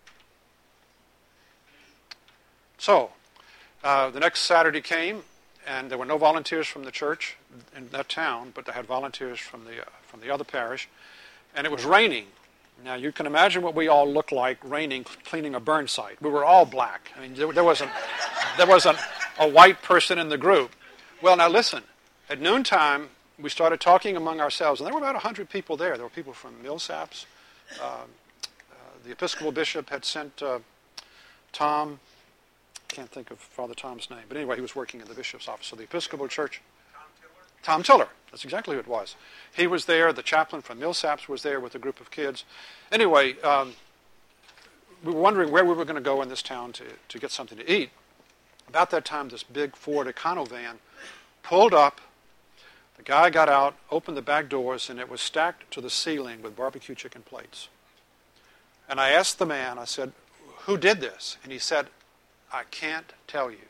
So uh, the next Saturday came, and there were no volunteers from the church in that town, but they had volunteers from the uh, from the other parish, and it was raining. Now you can imagine what we all looked like raining, cleaning a burn site. We were all black. I mean, there, there wasn't there wasn't a white person in the group. Well, now listen. At noontime, we started talking among ourselves, and there were about a hundred people there. There were people from Millsaps. Uh, uh, the Episcopal bishop had sent uh, Tom. I can't think of Father Tom's name, but anyway, he was working in the bishop's office of the Episcopal Church. Tom Tiller? Tom Tiller. That's exactly who it was. He was there. The chaplain from Millsaps was there with a group of kids. Anyway, um, we were wondering where we were going to go in this town to, to get something to eat. About that time, this big Ford Econo van pulled up. The guy got out, opened the back doors, and it was stacked to the ceiling with barbecue chicken plates. And I asked the man, I said, who did this? And he said, I can't tell you.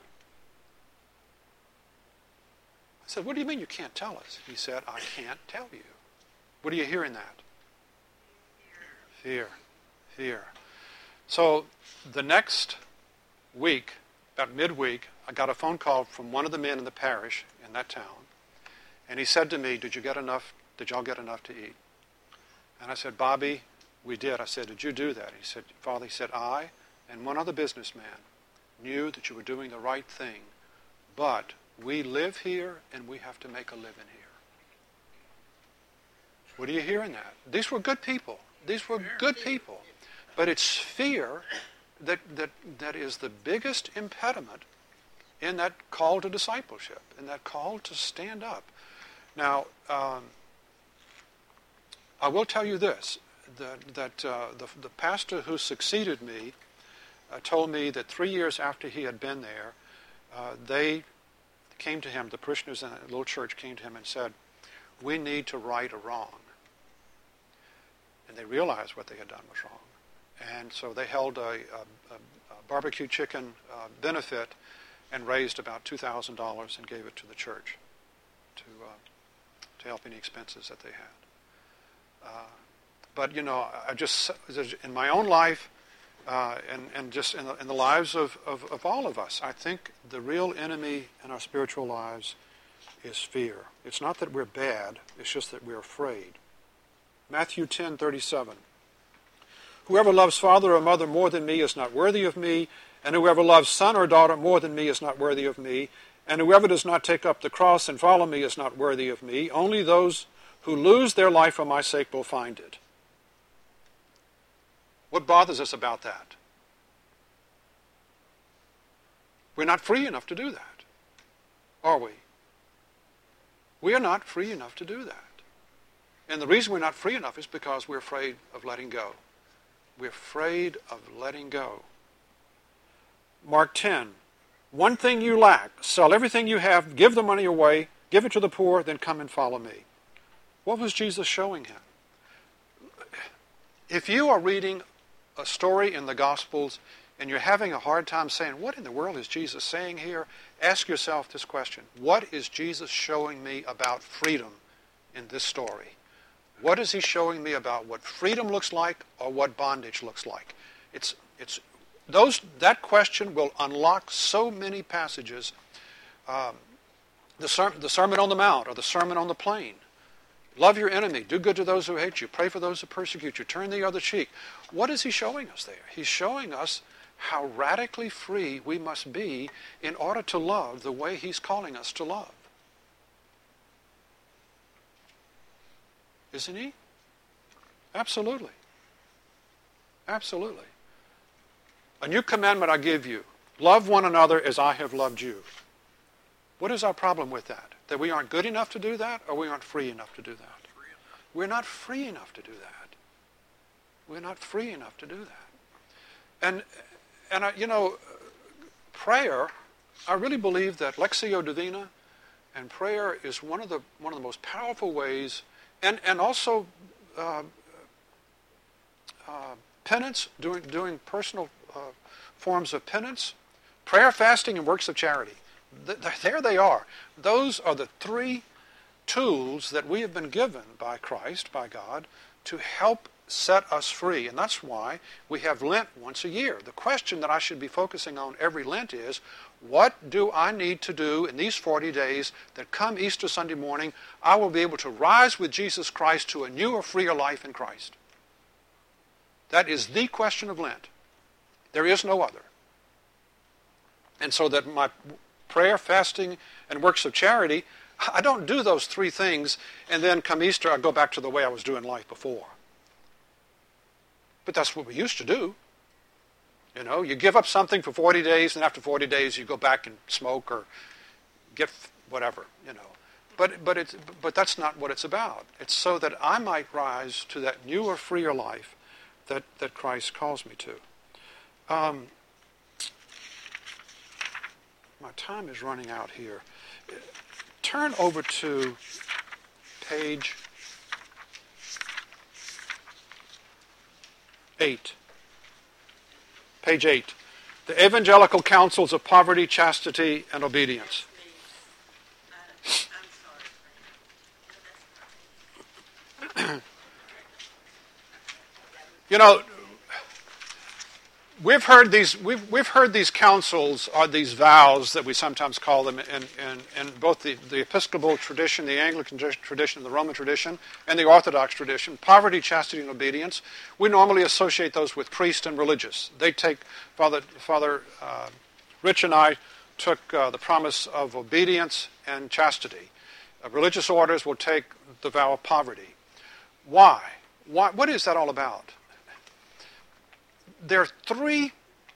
I said, what do you mean you can't tell us? He said, I can't tell you. What do you hear in that? Fear. Fear. So the next week, about midweek, I got a phone call from one of the men in the parish in that town. And he said to me, did you get enough, did y'all get enough to eat? And I said, Bobby, we did. I said, did you do that? He said, Father, he said, I and one other businessman knew that you were doing the right thing, but we live here and we have to make a living here. What do you hear in that? These were good people. These were good people. But it's fear that, that, that is the biggest impediment in that call to discipleship, in that call to stand up. Now, um, I will tell you this, that, that uh, the, the pastor who succeeded me uh, told me that three years after he had been there, uh, they came to him, the parishioners in a little church came to him and said, we need to right a wrong. And they realized what they had done was wrong. And so they held a, a, a barbecue chicken uh, benefit and raised about two thousand dollars and gave it to the church to uh, to help any expenses that they had. Uh, but, you know, I just, in my own life, uh, and, and just in the, in the lives of, of, of all of us. I think the real enemy in our spiritual lives is fear. It's not that we're bad, it's just that we're afraid. Matthew ten thirty-seven. Whoever loves father or mother more than me is not worthy of me, and whoever loves son or daughter more than me is not worthy of me, and whoever does not take up the cross and follow me is not worthy of me. Only those who lose their life for my sake will find it. What bothers us about that? We're not free enough to do that, are we? We are not free enough to do that. And the reason we're not free enough is because we're afraid of letting go. We're afraid of letting go. Mark ten. One thing you lack, sell everything you have, give the money away, give it to the poor, then come and follow me. What was Jesus showing him? If you are reading a story in the Gospels and you're having a hard time saying, what in the world is Jesus saying here? Ask yourself this question. What is Jesus showing me about freedom in this story? What is he showing me about what freedom looks like or what bondage looks like? It's, it's, those, that question will unlock so many passages. Um, the, ser- the Sermon on the Mount or the Sermon on the Plain. Love your enemy. Do good to those who hate you. Pray for those who persecute you. Turn the other cheek. What is he showing us there? He's showing us how radically free we must be in order to love the way he's calling us to love. Isn't he? Absolutely. Absolutely. A new commandment I give you. Love one another as I have loved you. What is our problem with that? That we aren't good enough to do that, or we aren't free enough to do that? We're not free enough to do that. We're not free enough to do that. And, and I, you know, prayer, I really believe that Lectio Divina and prayer is one of the, one of the most powerful ways, and, and also uh, uh, penance, doing, doing personal uh, forms of penance, prayer, fasting, and works of charity. There they are. Those are the three tools that we have been given by Christ, by God, to help set us free. And that's why we have Lent once a year. The question that I should be focusing on every Lent is, what do I need to do in these forty days that come Easter Sunday morning, I will be able to rise with Jesus Christ to a newer, freer life in Christ? That is the question of Lent. There is no other. And so that my prayer, fasting, and works of charity, I don't do those three things and then come Easter I go back to the way I was doing life before. But that's what we used to do. You know, you give up something for forty days, and after forty days you go back and smoke or get whatever, you know. But but it's but that's not what it's about. It's so that I might rise to that newer, freer life that, that Christ calls me to. Um, my time is running out here. Turn over to page eight. Page eight. The Evangelical Counsels of Poverty, Chastity, and Obedience. You know, we've heard these we've we've heard these counsels, or these vows that we sometimes call them, in in, in both the, the Episcopal tradition, the Anglican tradition, the Roman tradition, and the Orthodox tradition. Poverty, chastity, and obedience. We normally associate those with priest and religious. They take Father Father uh, Rich and I took uh, the promise of obedience and chastity. Uh, religious orders will take the vow of poverty. Why? Why? What is that all about? There are three,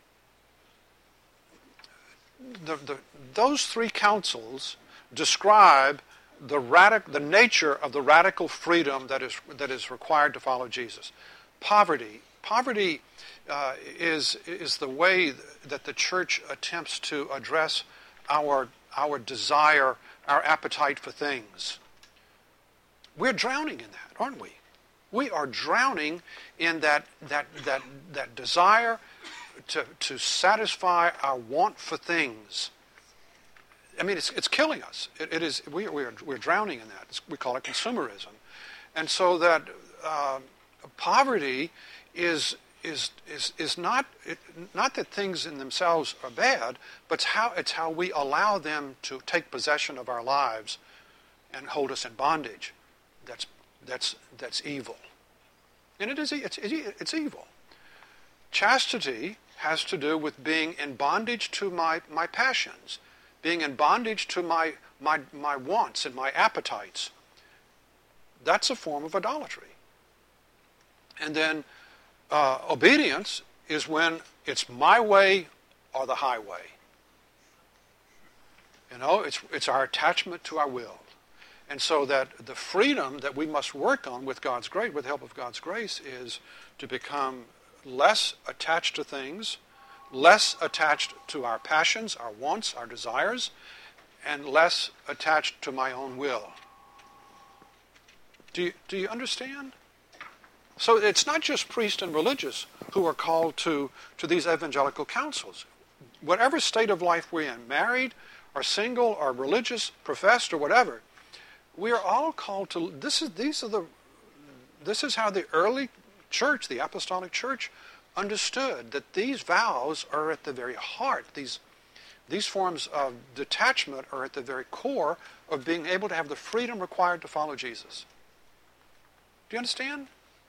the, the, those three counsels describe the, radic, the nature of the radical freedom that is, that is required to follow Jesus. Poverty. Poverty uh, is, is the way that the church attempts to address our, our desire, our appetite for things. We're drowning in that, aren't we? We are drowning in that that that that desire to to satisfy our want for things. I mean, it's it's killing us. It, it is we we are we're drowning in that. It's, we call it consumerism, and so that uh, poverty is is is is not it, not that things in themselves are bad, but it's how it's how we allow them to take possession of our lives and hold us in bondage. That's that's that's evil, and it is it's it's evil. Chastity has to do with being in bondage to my my passions, being in bondage to my my my wants and my appetites. That's a form of idolatry. And then uh, obedience is when it's my way or the highway. You know, it's it's our attachment to our will. And so that the freedom that we must work on with God's grace, with the help of God's grace, is to become less attached to things, less attached to our passions, our wants, our desires, and less attached to my own will. Do you, do you understand? So it's not just priests and religious who are called to, to these evangelical councils. Whatever state of life we're in, married or single or religious, professed or whatever, we are all called to. This is these are the. This is how the early church, the apostolic church, understood that these vows are at the very heart. These these forms of detachment are at the very core of being able to have the freedom required to follow Jesus. Do you understand?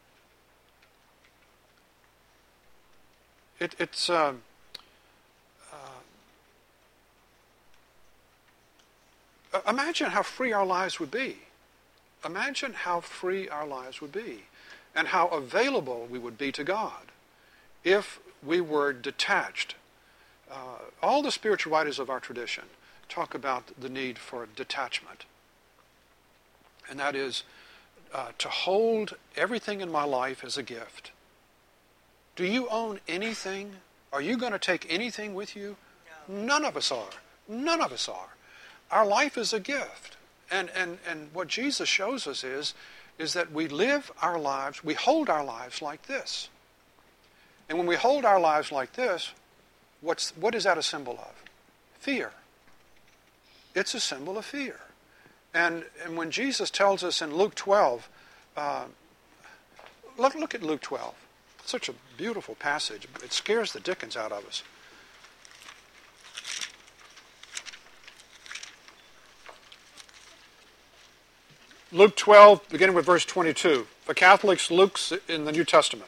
It, it's uh, uh, imagine how free our lives would be. Imagine how free our lives would be, and how available we would be to God if we were detached. Uh, all the spiritual writers of our tradition talk about the need for detachment, and that is uh, to hold everything in my life as a gift. Do you own anything? Are you going to take anything with you? No. None of us are. None of us are. Our life is a gift. And, and, and what Jesus shows us is, is that we live our lives, we hold our lives like this. And when we hold our lives like this, what's, what is that a symbol of? Fear. It's a symbol of fear. And, and when Jesus tells us in Luke twelve, uh, look, look at Luke twelve. Such a beautiful passage. It scares the dickens out of us. Luke twelve, beginning with verse twenty-two. For Catholics, Luke's in the New Testament.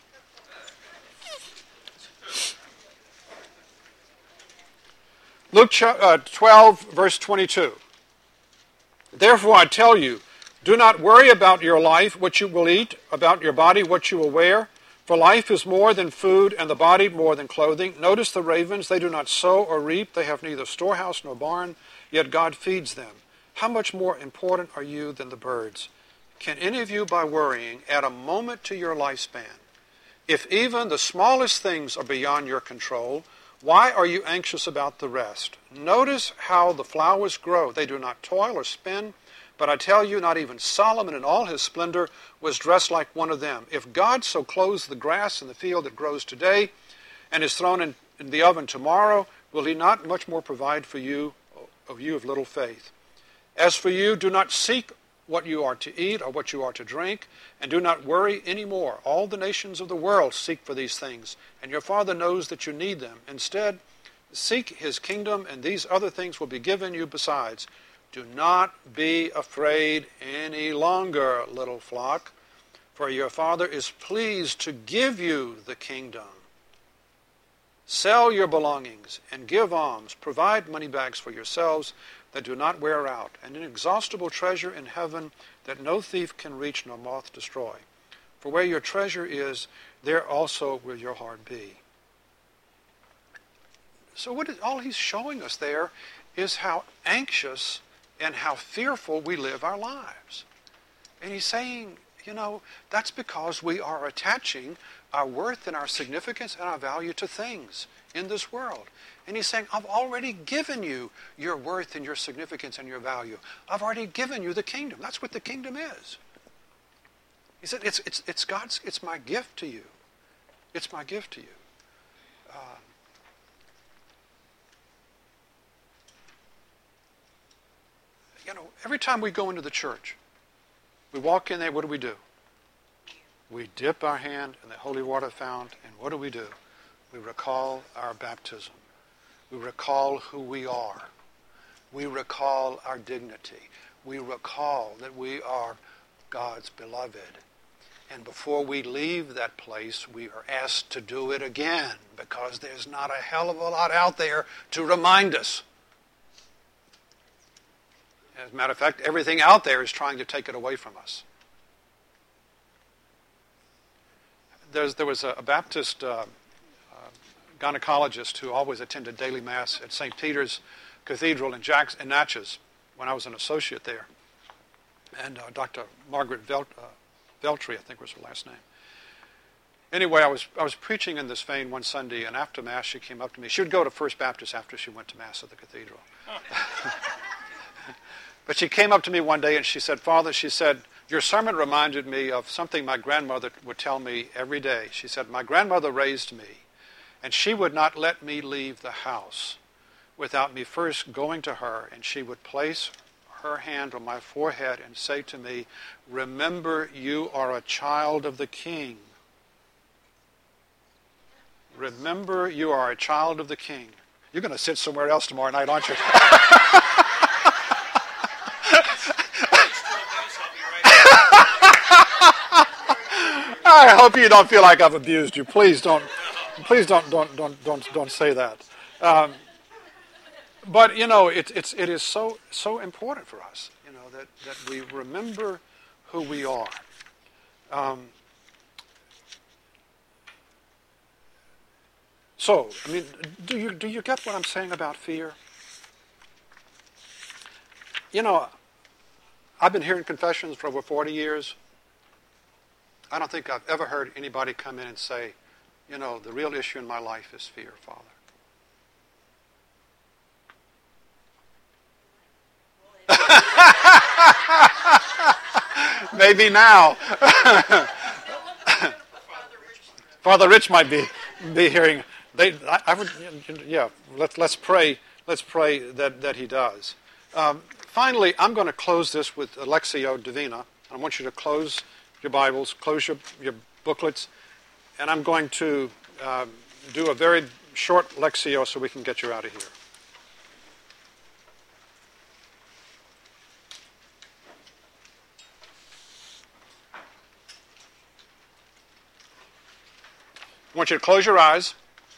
Luke twelve, verse twenty-two. Therefore I tell you, do not worry about your life, what you will eat, about your body, what you will wear. For life is more than food, and the body more than clothing. Notice the ravens, they do not sow or reap, they have neither storehouse nor barn, yet God feeds them. How much more important are you than the birds? Can any of you, by worrying, add a moment to your lifespan? If even the smallest things are beyond your control, why are you anxious about the rest? Notice how the flowers grow. They do not toil or spin, but I tell you, not even Solomon in all his splendor was dressed like one of them. If God so clothes the grass in the field that grows today and is thrown in, in the oven tomorrow, will he not much more provide for you, of you of little faith? As for you, do not seek what you are to eat or what you are to drink, and do not worry any more. All the nations of the world seek for these things, and your Father knows that you need them. Instead, seek his kingdom, and these other things will be given you besides. Do not be afraid any longer, little flock, for your Father is pleased to give you the kingdom. Sell your belongings and give alms. Provide money bags for yourselves that do not wear out, and an inexhaustible treasure in heaven that no thief can reach nor moth destroy. For where your treasure is, there also will your heart be. So what is, all he's showing us there is how anxious and how fearful we live our lives. And he's saying, you know, that's because we are attaching our worth and our significance and our value to things in this world. And he's saying, I've already given you your worth and your significance and your value. I've already given you the kingdom. That's what the kingdom is. He said, it's, it's, it's God's, it's my gift to you. It's my gift to you. Uh, you know, every time we go into the church, we walk in there, what do we do? we dip our hand in the holy water fount, and what do we do? We recall our baptism. We recall who we are. We recall our dignity. We recall that we are God's beloved. And before we leave that place, we are asked to do it again, because there's not a hell of a lot out there to remind us. As a matter of fact, everything out there is trying to take it away from us. There's, there was a, a Baptist uh, uh, gynecologist who always attended daily Mass at Saint Peter's Cathedral in, Jacks, in Natchez when I was an associate there. And uh, Doctor Margaret Velt, uh, Veltri, I think was her last name. Anyway, I was I was preaching in this vein one Sunday, and after Mass she came up to me. She would go to First Baptist after she went to Mass at the cathedral. But she came up to me one day and she said, Father, she said, your sermon reminded me of something my grandmother would tell me every day. She said, my grandmother raised me, and she would not let me leave the house without me first going to her, and she would place her hand on my forehead and say to me, remember, you are a child of the King. Remember, you are a child of the King. You're going to sit somewhere else tomorrow night, aren't you? I hope you don't feel like I've abused you. Please don't, please don't, don't, don't, don't, don't say that. Um, but you know, it, it's it is so so important for us, you know, that, that we remember who we are. Um, so, I mean, do you do you get what I'm saying about fear? You know, I've been hearing confessions for over forty years. I don't think I've ever heard anybody come in and say, you know, the real issue in my life is fear, Father. Maybe now. Father Rich might be be hearing. They, I, I would, yeah. Let's let's pray. Let's pray that that he does. Um, finally, I'm going to close this with Lectio Divina. I want you to close your Bibles, close your, your booklets, and I'm going to uh, do a very short Lectio so we can get you out of here. I want you to close your eyes,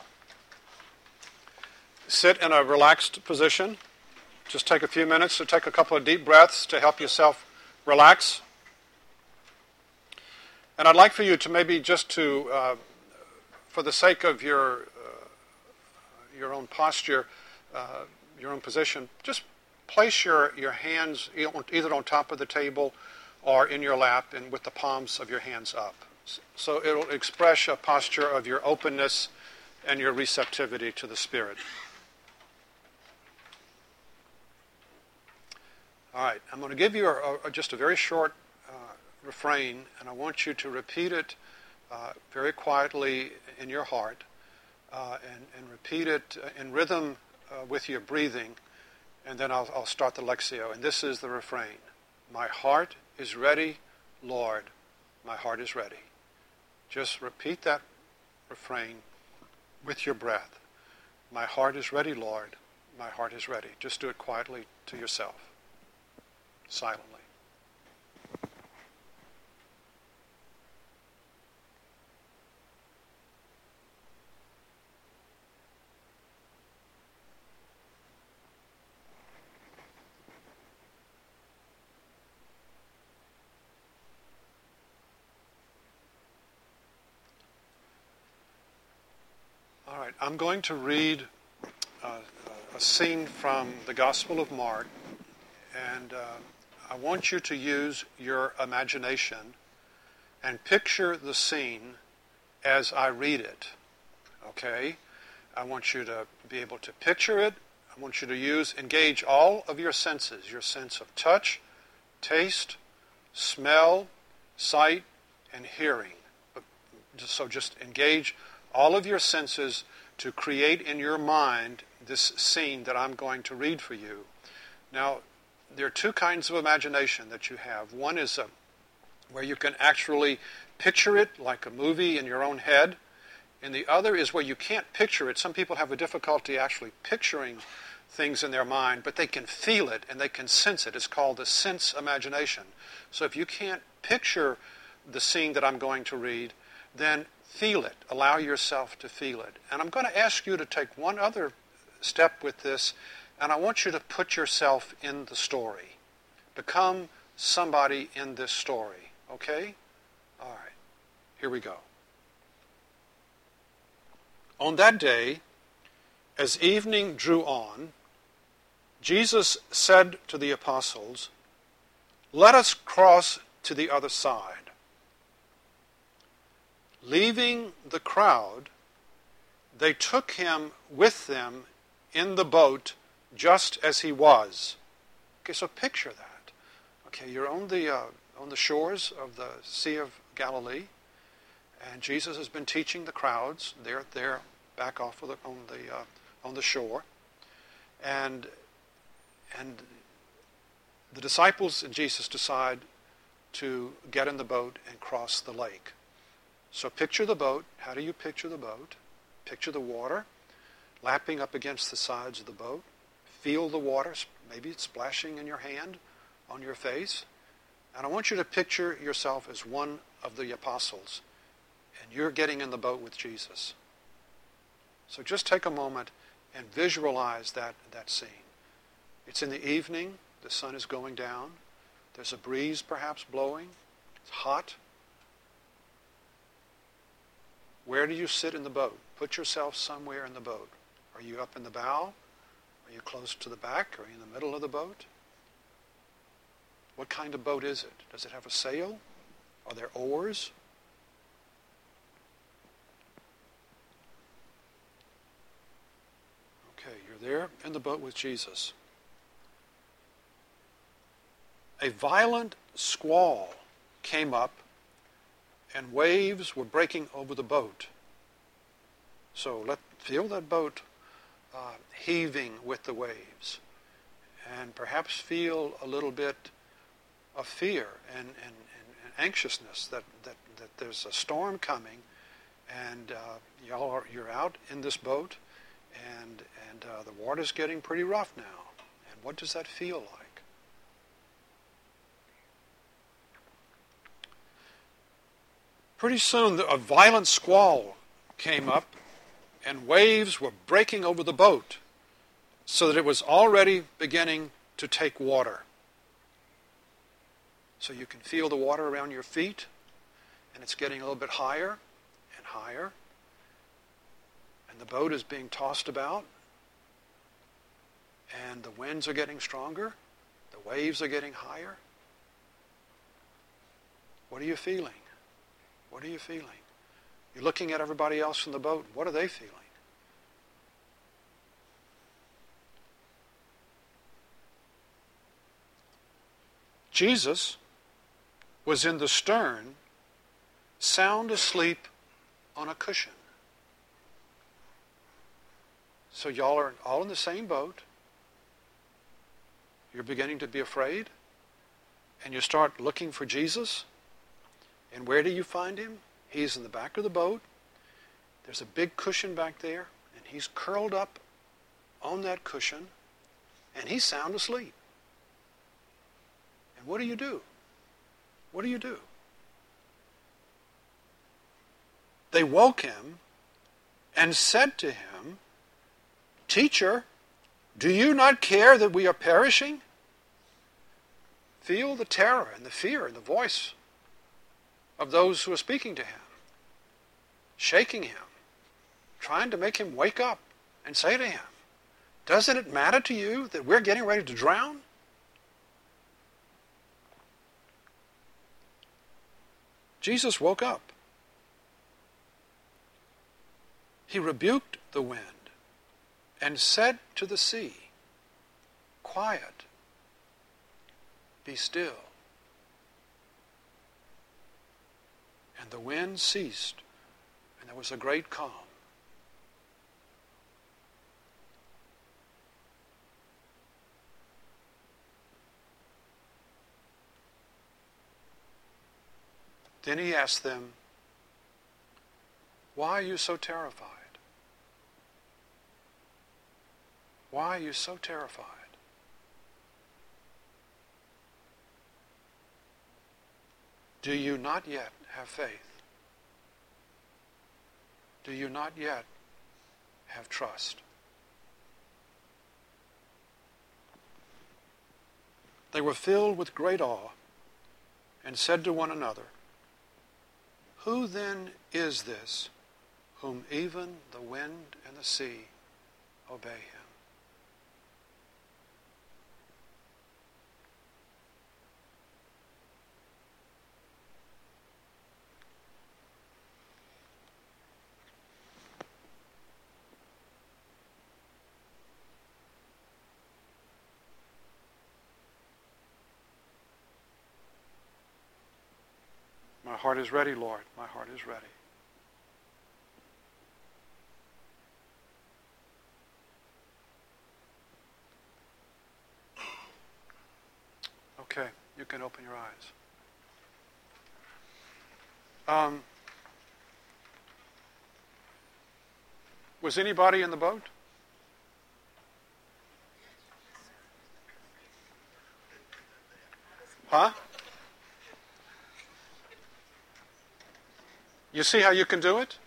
sit in a relaxed position. Just take a few minutes to take a couple of deep breaths to help yourself relax. And I'd like for you to maybe just to, uh, for the sake of your uh, your own posture, uh, your own position, just place your, your hands either on top of the table or in your lap and with the palms of your hands up. So it'll express a posture of your openness and your receptivity to the Spirit. All right, I'm going to give you a, a, just a very short uh, refrain, and I want you to repeat it uh, very quietly in your heart, uh, and, and repeat it in rhythm uh, with your breathing, and then I'll, I'll start the Lectio. And this is the refrain. My heart is ready, Lord, my heart is ready. Just repeat that refrain with your breath. My heart is ready, Lord, my heart is ready. Just do it quietly to yourself, silently. All right, I'm going to read uh, a scene from the Gospel of Mark, and uh, I want you to use your imagination and picture the scene as I read it, okay? I want you to be able to picture it. I want you to use, engage all of your senses, your sense of touch, taste, smell, sight, and hearing. So just engage all of your senses to create in your mind this scene that I'm going to read for you. Now, there are two kinds of imagination that you have. One is a, where you can actually picture it like a movie in your own head. And the other is where you can't picture it. Some people have a difficulty actually picturing things in their mind, but they can feel it and they can sense it. It's called the sense imagination. So if you can't picture the scene that I'm going to read, then feel it. Allow yourself to feel it. And I'm going to ask you to take one other step with this, and I want you to put yourself in the story. Become somebody in this story. Okay? All right. Here we go. On that day, as evening drew on, Jesus said to the apostles, "Let us cross to the other side." Leaving the crowd, they took him with them in the boat just as he was. Okay, so picture that. Okay, you're on the uh, on the shores of the Sea of Galilee, and Jesus has been teaching the crowds. They're there, back off of the, on the uh, on the shore, and and the disciples and Jesus decide to get in the boat and cross the lake. So picture the boat. How do you picture the boat? Picture the water lapping up against the sides of the boat. Feel the water. Maybe it's splashing in your hand, on your face. And I want you to picture yourself as one of the apostles. And you're getting in the boat with Jesus. So just take a moment and visualize that, that scene. It's in the evening. The sun is going down. There's a breeze perhaps blowing. It's hot. Where do you sit in the boat? Put yourself somewhere in the boat. Are you up in the bow? Are you close to the back? Are you in the middle of the boat? What kind of boat is it? Does it have a sail? Are there oars? Okay, you're there in the boat with Jesus. A violent squall came up, and waves were breaking over the boat. So let feel that boat uh, heaving with the waves, and perhaps feel a little bit of fear and, and, and, and anxiousness that, that, that there's a storm coming, and uh, y'all are you're out in this boat, and and uh, the water's getting pretty rough now. And what does that feel like? Pretty soon, a violent squall came up, and waves were breaking over the boat so that it was already beginning to take water. So you can feel the water around your feet, and it's getting a little bit higher and higher, and the boat is being tossed about, and the winds are getting stronger, the waves are getting higher. What are you feeling? What are you feeling? You're looking at everybody else in the boat. What are they feeling? Jesus was in the stern, sound asleep on a cushion. So y'all are all in the same boat. You're beginning to be afraid, and you start looking for Jesus. And where do you find him? He's in the back of the boat. There's a big cushion back there, and he's curled up on that cushion, and he's sound asleep. And what do you do? What do you do? They woke him and said to him, "Teacher, do you not care that we are perishing?" Feel the terror and the fear in the voice of those who are speaking to him, shaking him, trying to make him wake up and say to him, "Doesn't it matter to you that we're getting ready to drown?" Jesus woke up. He rebuked the wind and said to the sea, "Quiet, be still." And the wind ceased, and there was a great calm. Then he asked them, "Why are you so terrified? Why are you so terrified? Do you not yet have faith? Do you not yet have trust?" They were filled with great awe and said to one another, "Who then is this whom even the wind and the sea obey him?" My heart is ready, Lord. My heart is ready. Okay, you can open your eyes. Um, was anybody in the boat? Huh? You see how you can do it?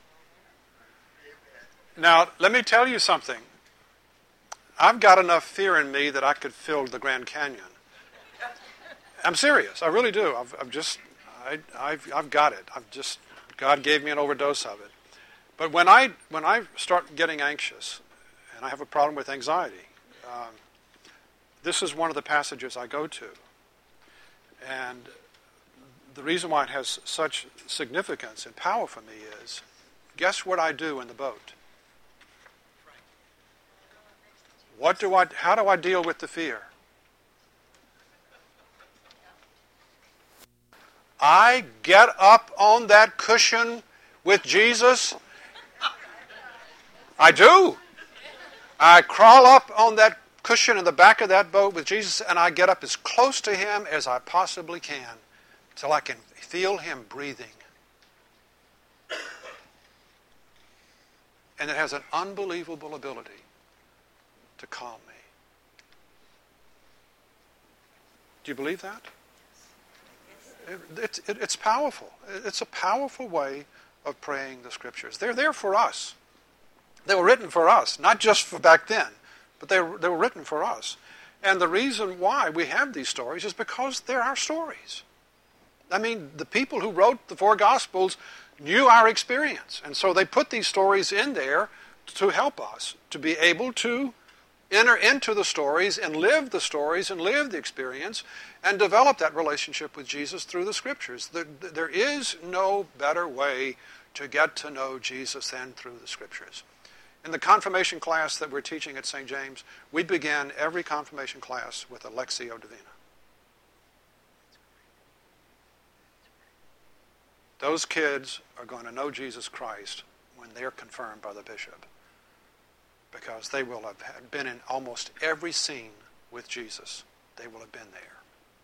Now, let me tell you something. I've got enough fear in me that I could fill the Grand Canyon. I'm serious. I really do. I've, I've just, I, I've, I've got it. I've just, God gave me an overdose of it. But when I, when I start getting anxious, and I have a problem with anxiety, um, this is one of the passages I go to. And the reason why it has such significance and power for me is, guess what I do in the boat? What do I, how do I deal with the fear? I get up on that cushion with Jesus. I do. I crawl up on that cushion in the back of that boat with Jesus, and I get up as close to him as I possibly can, till I can feel him breathing. And it has an unbelievable ability to calm me. Do you believe that? It, it, it, it's powerful. It's a powerful way of praying the Scriptures. They're there for us. They were written for us, not just for back then, but they were, they were written for us. And the reason why we have these stories is because they're our stories. I mean, the people who wrote the four Gospels knew our experience. And so they put these stories in there to help us to be able to enter into the stories and live the stories and live the experience and develop that relationship with Jesus through the Scriptures. There is no better way to get to know Jesus than through the Scriptures. In the confirmation class that we're teaching at Saint James, we begin every confirmation class with a Lectio Divina. Those kids are going to know Jesus Christ when they're confirmed by the bishop, because they will have been in almost every scene with Jesus. They will have been there.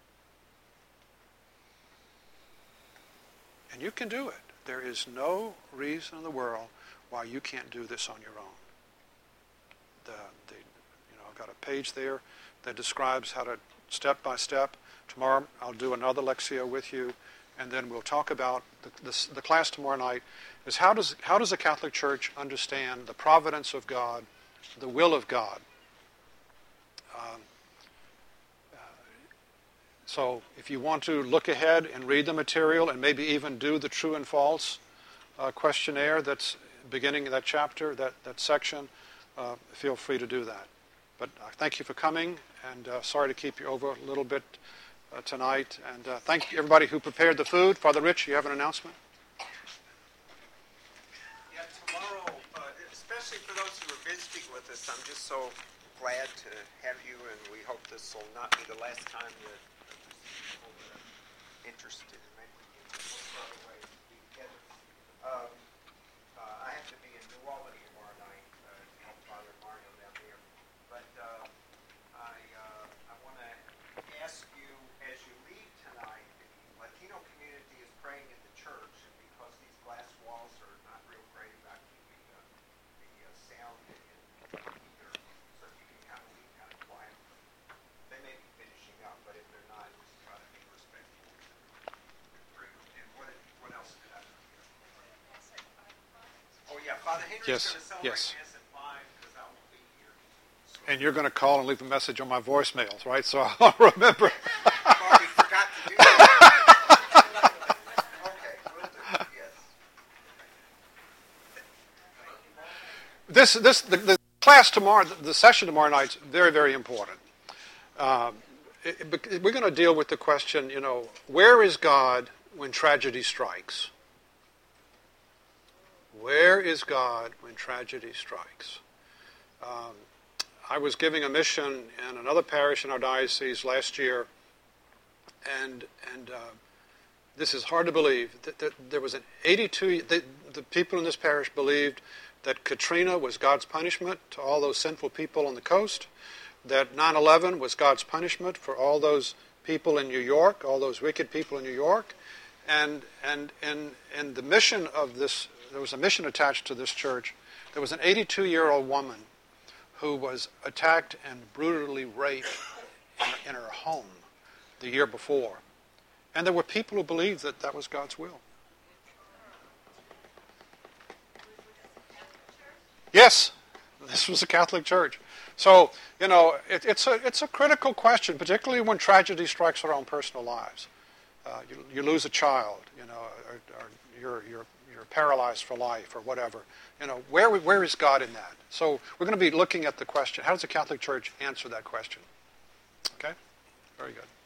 And you can do it. There is no reason in the world why you can't do this on your own. The, the, you know, I've got a page there that describes how to step by step. Tomorrow I'll do another Lectio with you, and then we'll talk about the, the, the class tomorrow night is how does how does the Catholic Church understand the providence of God, the will of God. Um, uh, so if you want to look ahead and read the material and maybe even do the true and false uh, questionnaire that's beginning of that chapter, that, that section, uh, feel free to do that. But uh, thank you for coming, and uh, sorry to keep you over a little bit uh, tonight. And uh, thank you everybody who prepared the food. Father Rich, you have an announcement? Yeah, tomorrow, uh, especially for those who are visiting with us, I'm just so glad to have you, and we hope this will not be the last time that people that are interested in making other ways to be together. Um, uh, I have to be in New Albany tomorrow night uh, to help Father Mario down there. But uh, I, uh, I want to ask you, as you leave tonight, the Latino community is praying at the church. Yes, Going to celebrate yes. Mass at five because I won't be here. And you're going to call and leave a message on my voicemails, right? So I'll remember. Well, we forgot to do that. Okay, we'll do. Yes. This, this, the, the class tomorrow, the session tomorrow night's very, very important. Um, it, it, we're going to deal with the question, you know, where is God when tragedy strikes? Where is God when tragedy strikes? Um, I was giving a mission in another parish in our diocese last year, and and uh, this is hard to believe. That, that there was an eighty-two. The, the people in this parish believed that Katrina was God's punishment to all those sinful people on the coast. That nine eleven was God's punishment for all those people in New York, all those wicked people in New York, and and and and the mission of this. There was a mission attached to this church. There was an eighty-two-year-old woman who was attacked and brutally raped in, in her home the year before. And there were people who believed that that was God's will. Yes, this was a Catholic church. So, you know, it, it's a it's a critical question, particularly when tragedy strikes our own personal lives. Uh, you, you lose a child, you know, or, or you're you're you're paralyzed for life or whatever. You know, where where is God in that? So we're going to be looking at the question: how does the Catholic Church answer that question? Okay, very good.